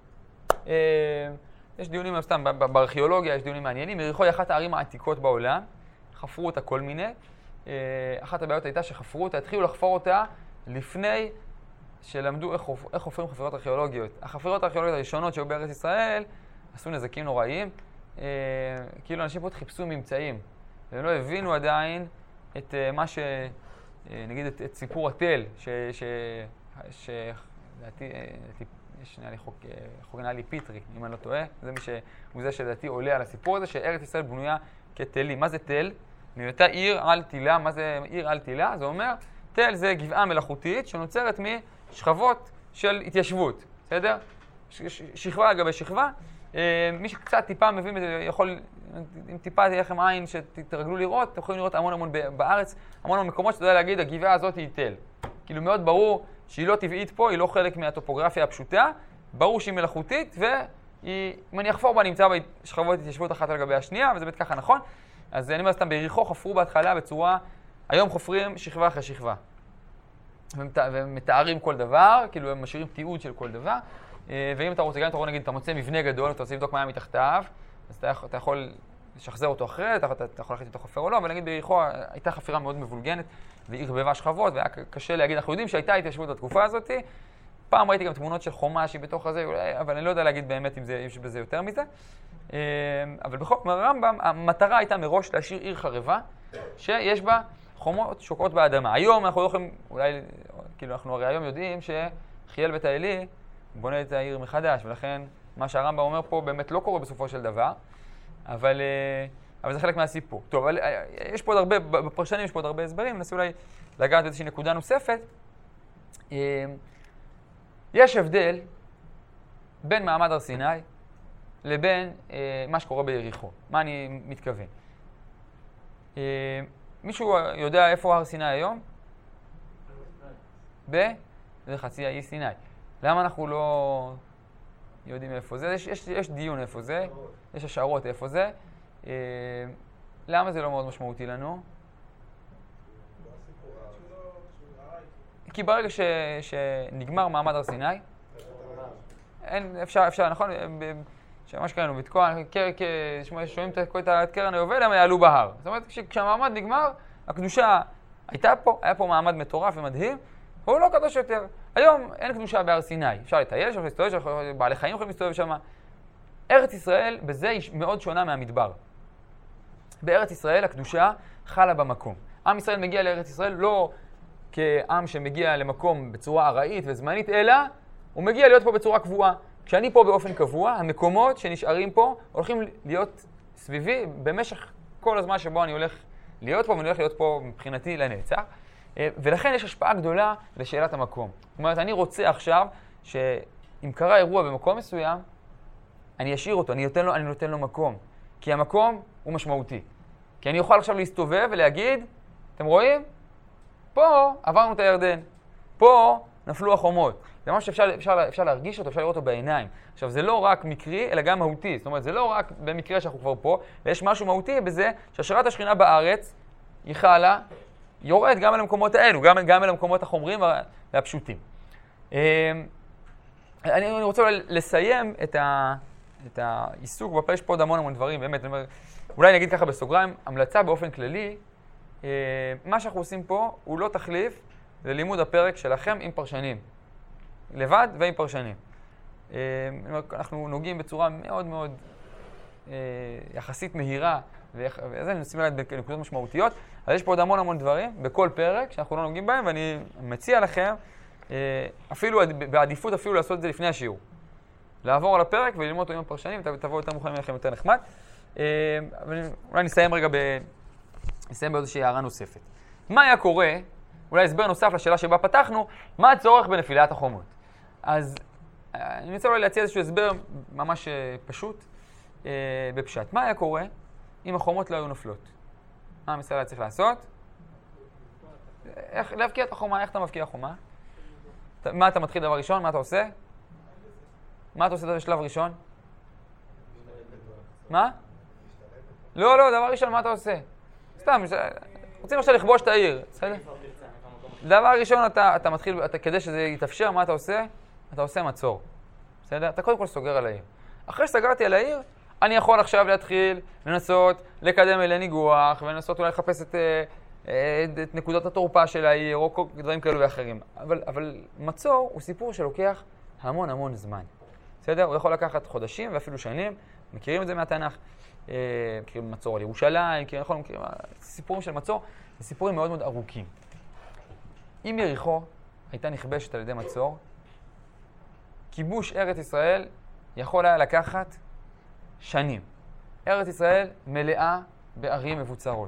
יש דיונים, סתם, בארכיאולוגיה יש דיונים מעניינים. יריחו היא אחת הערים העתיקות בעולם, חפרו אותה כל מיני. אחת הבעיות הייתה שחפרו אותה, התחילו לחפור אותה לפני שלמדו איך, איך חופרים חפירות ארכיאולוגיות. החפירות הארכיאולוגיות הראשונות שהיו בארץ ישראל עשו נזקים נוראיים. כאילו אנשים פה חיפשו ממצאים, והם לא הבינו עדיין את מה ש... נגיד את, את סיפור התל, ש... ש... ש... לדעתי, יש נראה לי חוק, חוק נראה לי פיטרי, אם אני לא טועה. זה מי ש... הוא זה שלדעתי עולה על הסיפור הזה, שארץ ישראל בנויה כתלים. מה זה תל? נראתה עיר על תילה. מה זה עיר על תילה? זה אומר, תל זה גבעה מלאכותית שנוצרת משכבות של התיישבות, בסדר? שכבה על גבי שכבה. מי שקצת טיפה מבין, יכול, אם טיפה תהיה לכם עין שתתרגלו לראות, אתם יכולים לראות המון המון בארץ, המון המון מקומות שאתה יודע להגיד, הגבעה הזאת היא תל. כאילו מאוד ברור שהיא לא טבעית פה, היא לא חלק מהטופוגרפיה הפשוטה, ברור שהיא מלאכותית, ואם אני אחפור בה נמצא בשכבות התיישבות אחת על גבי השנייה, וזה באמת ככה נכון. אז אני אומר סתם, ביריחו חפרו בהתחלה בצורה, היום חופרים שכבה אחרי שכבה. ומתארים כל דבר, כאילו הם משאירים תיעוד של כל דבר. ואם אתה רוצה, גם אם אתה רוצה, נגיד, אתה מוצא מבנה גדול, אתה רוצה לבדוק מה היה מתחתיו, אז אתה, אתה יכול לשחזר אותו אחרי, אתה, אתה, אתה יכול להחליט אם אתה חופר או לא, אבל נגיד ביריחו הייתה חפירה מאוד מבולגנת, והיא ערבבה שכבות, והיה קשה להגיד, אנחנו יודעים שהייתה התיישבות בתקופה הזאת. פעם ראיתי גם תמונות של חומה שהיא בתוך הזה, אבל אני לא יודע להגיד באמת אם זה, יש בזה יותר מזה. אבל בכל זאת, הרמב"ם, המטרה הייתה מראש להשאיר עיר חרבה, שיש בה חומות שוקעות באדמה. היום אנחנו לא יכולים, אולי, כאילו אנחנו הרי היום יודעים שחיאל בית האלי בונה את העיר מחדש, ולכן מה שהרמב"ם אומר פה באמת לא קורה בסופו של דבר, אבל, אבל זה חלק מהסיפור. טוב, אבל יש פה עוד הרבה, בפרשנים יש פה עוד הרבה הסברים, ננסה אולי לגעת באיזושהי נקודה נוספת. יש הבדל בין מעמד הר סיני לבין מה שקורה ביריחו. מה אני מתכוון? מישהו יודע איפה הר סיני היום? ב? זה חצי האי סיני. למה אנחנו לא יודעים איפה זה? יש, יש, יש דיון איפה זה, יש השערות איפה זה. אה, למה זה לא מאוד משמעותי לנו? כי ברגע ש, שנגמר מעמד הר סיני, אין, אפשר, אפשר, נכון? שמה שקראנו, בתקוע, שומעים את קרן היובל, הם יעלו בהר. זאת אומרת, כשהמעמד נגמר, הקדושה הייתה פה, היה פה מעמד מטורף ומדהים, הוא לא קדוש יותר. היום אין קדושה בהר סיני. אפשר לטייל, אפשר להסתובב, בעלי חיים יכולים להסתובב שם. ארץ ישראל, בזה היא מאוד שונה מהמדבר. בארץ ישראל הקדושה חלה במקום. עם ישראל מגיע לארץ ישראל לא כעם שמגיע למקום בצורה ארעית וזמנית, אלא הוא מגיע להיות פה בצורה קבועה. כשאני פה באופן קבוע, המקומות שנשארים פה הולכים להיות סביבי במשך כל הזמן שבו אני הולך להיות פה, ואני הולך להיות פה מבחינתי לנצח. ולכן יש השפעה גדולה לשאלת המקום. זאת אומרת, אני רוצה עכשיו שאם קרה אירוע במקום מסוים, אני אשאיר אותו, אני נותן לו, אני נותן לו מקום. כי המקום הוא משמעותי. כי אני אוכל עכשיו להסתובב ולהגיד, אתם רואים? פה עברנו את הירדן. פה נפלו החומות. זה משהו שאפשר אפשר, אפשר להרגיש אותו, אפשר לראות אותו בעיניים. עכשיו, זה לא רק מקרי, אלא גם מהותי. זאת אומרת, זה לא רק במקרה שאנחנו כבר פה, ויש משהו מהותי בזה שהשראת השכינה בארץ היא חלה, יורד גם אל המקומות האלו, גם, גם אל המקומות החומריים והפשוטים. אני, אני רוצה אולי לסיים את, ה, את העיסוק, בפה יש פה עוד המון המון דברים, באמת, אומר, אולי נגיד ככה בסוגריים, המלצה באופן כללי, מה שאנחנו עושים פה הוא לא תחליף ללימוד הפרק שלכם עם פרשנים, לבד ועם פרשנים. אנחנו נוגעים בצורה מאוד מאוד יחסית מהירה, וזה נשים להם בנקודות משמעותיות, אז יש פה עוד המון המון דברים בכל פרק שאנחנו לא נוגעים בהם, ואני מציע לכם, אפילו בעדיפות אפילו לעשות את זה לפני השיעור. לעבור על הפרק וללמוד אותו עם הפרשנים, ותבואו יותר מוכנים לכם יותר נחמד. אבל אולי נסיים רגע ב... נסיים באיזושהי הערה נוספת. מה היה קורה, אולי הסבר נוסף לשאלה שבה פתחנו, מה הצורך בנפילת החומות? אז אני רוצה אולי להציע איזשהו הסבר ממש פשוט, בפשט. מה היה קורה אם החומות לא היו נופלות. מה עם ישראל היה צריך לעשות? איך להבקיע את החומה? איך אתה מבקיע חומה? מה אתה מתחיל דבר ראשון? מה אתה עושה? מה אתה עושה בשלב ראשון? מה? לא, לא, דבר ראשון, מה אתה עושה? סתם, רוצים עכשיו לכבוש את העיר, בסדר? דבר ראשון, אתה, אתה מתחיל, אתה, כדי שזה יתאפשר, מה אתה עושה? אתה עושה מצור, בסדר? אתה קודם כל סוגר על העיר. אחרי שסגרתי על העיר, אני יכול עכשיו להתחיל לנסות לקדם אלי ניגוח, ולנסות אולי לחפש את, את נקודות התורפה של העיר, או כל דברים כאלו ואחרים. אבל, אבל מצור הוא סיפור שלוקח המון המון זמן, בסדר? הוא יכול לקחת חודשים ואפילו שנים, מכירים את זה מהתנ"ך. מכירים מצור על ירושלים, מכירים, מכירים, סיפורים של מצור, זה סיפורים מאוד מאוד ארוכים. אם יריחו הייתה נכבשת על ידי מצור, כיבוש ארץ ישראל יכול היה לקחת שנים. ארץ ישראל מלאה בערים מבוצרות.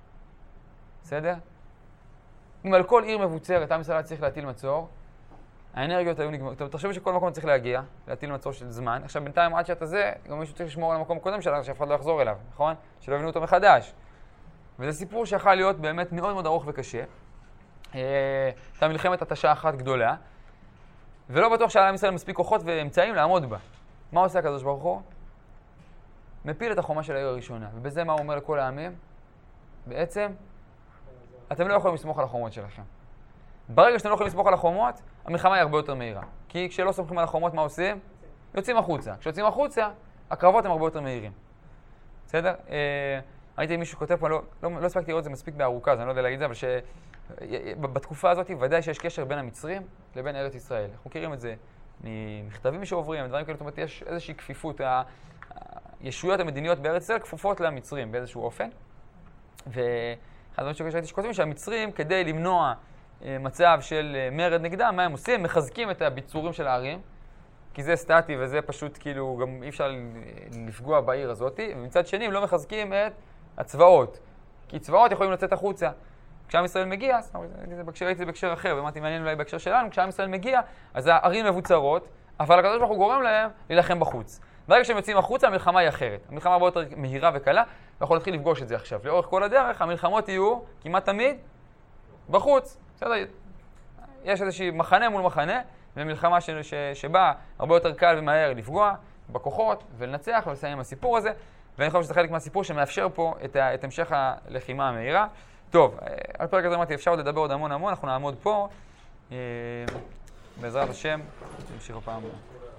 בסדר? אם על כל עיר מבוצרת, עם ישראל צריך להטיל מצור, האנרגיות היו נגמרות. תחשבו שכל מקום צריך להגיע, להטיל מצור של זמן. עכשיו בינתיים עד שאתה זה, גם מישהו צריך לשמור על המקום הקודם שלך, שאף אחד לא יחזור אליו, נכון? שלא יבנו אותו מחדש. וזה סיפור שיכול להיות באמת מאוד מאוד ארוך וקשה. הייתה מלחמת התשה אחת גדולה, ולא בטוח שהיה עם ישראל מספיק כוחות ואמצעים לעמוד בה. מה עושה הקדוש ברוך הוא? מפיל את החומה של העיר הראשונה. ובזה מה הוא אומר לכל העמים? בעצם, אתם לא יכולים לסמוך על החומות שלכם. ברגע שאתם לא יכולים לסמוך על החומות, המלחמה היא הרבה יותר מהירה. כי כשלא סומכים על החומות, מה עושים? יוצאים החוצה. כשיוצאים החוצה, הקרבות הם הרבה יותר מהירים. בסדר? אה, ראיתי מישהו כותב פה, לא, לא, לא הספקתי לראות את זה מספיק בארוכה, אז אני לא יודע להגיד את זה, אבל שבתקופה הזאת ודאי שיש קשר בין המצרים לבין ארץ ישראל. אנחנו מכירים את זה ממכתבים שעוברים, דברים כאלה, זאת אומרת, יש איזושהי כפיפות, הישויות המדיניות בארץ ישראל כפופות למצרים באיזשהו אופן. ואחד הדברים שראיתי שכותבים שהמצרים, כדי למנוע מצב של מרד נגדם, מה הם עושים? הם מחזקים את הביצורים של הערים, כי זה סטטי וזה פשוט כאילו גם אי אפשר לפגוע בעיר הזאת, ומצד שני הם לא מחזקים את הצבאות, כי צבאות יכולים לצאת החוצה. כשעם ישראל מגיע, ראיתי את זה בהקשר אחר, ואמרתי מעניין אולי בהקשר שלנו, כשעם ישראל מגיע, אז הערים מבוצרות, אבל הקדוש ברוך הוא גורם להם להילחם בחוץ. ברגע שהם יוצאים החוצה, המלחמה היא אחרת. המלחמה הרבה יותר מהירה וקלה, ויכול להתחיל לפגוש את זה עכשיו. לאורך כל הדרך, המלחמות יהיו כמעט תמיד בחוץ. בסדר? יש איזושהי מחנה מול מחנה, ומלחמה ש- ש- שבה הרבה יותר קל ומהר לפגוע בכוחות ולנצח ולסיים עם הסיפור הזה. ואני חושב שזה חלק מהסיפור שמאפשר פה את, ה- את המשך הלחימה המהירה. טוב, על פרק הזה אמרתי, אפשר עוד לדבר עוד המון המון, אנחנו נעמוד פה. בעזרת השם, נמשיך הפעם.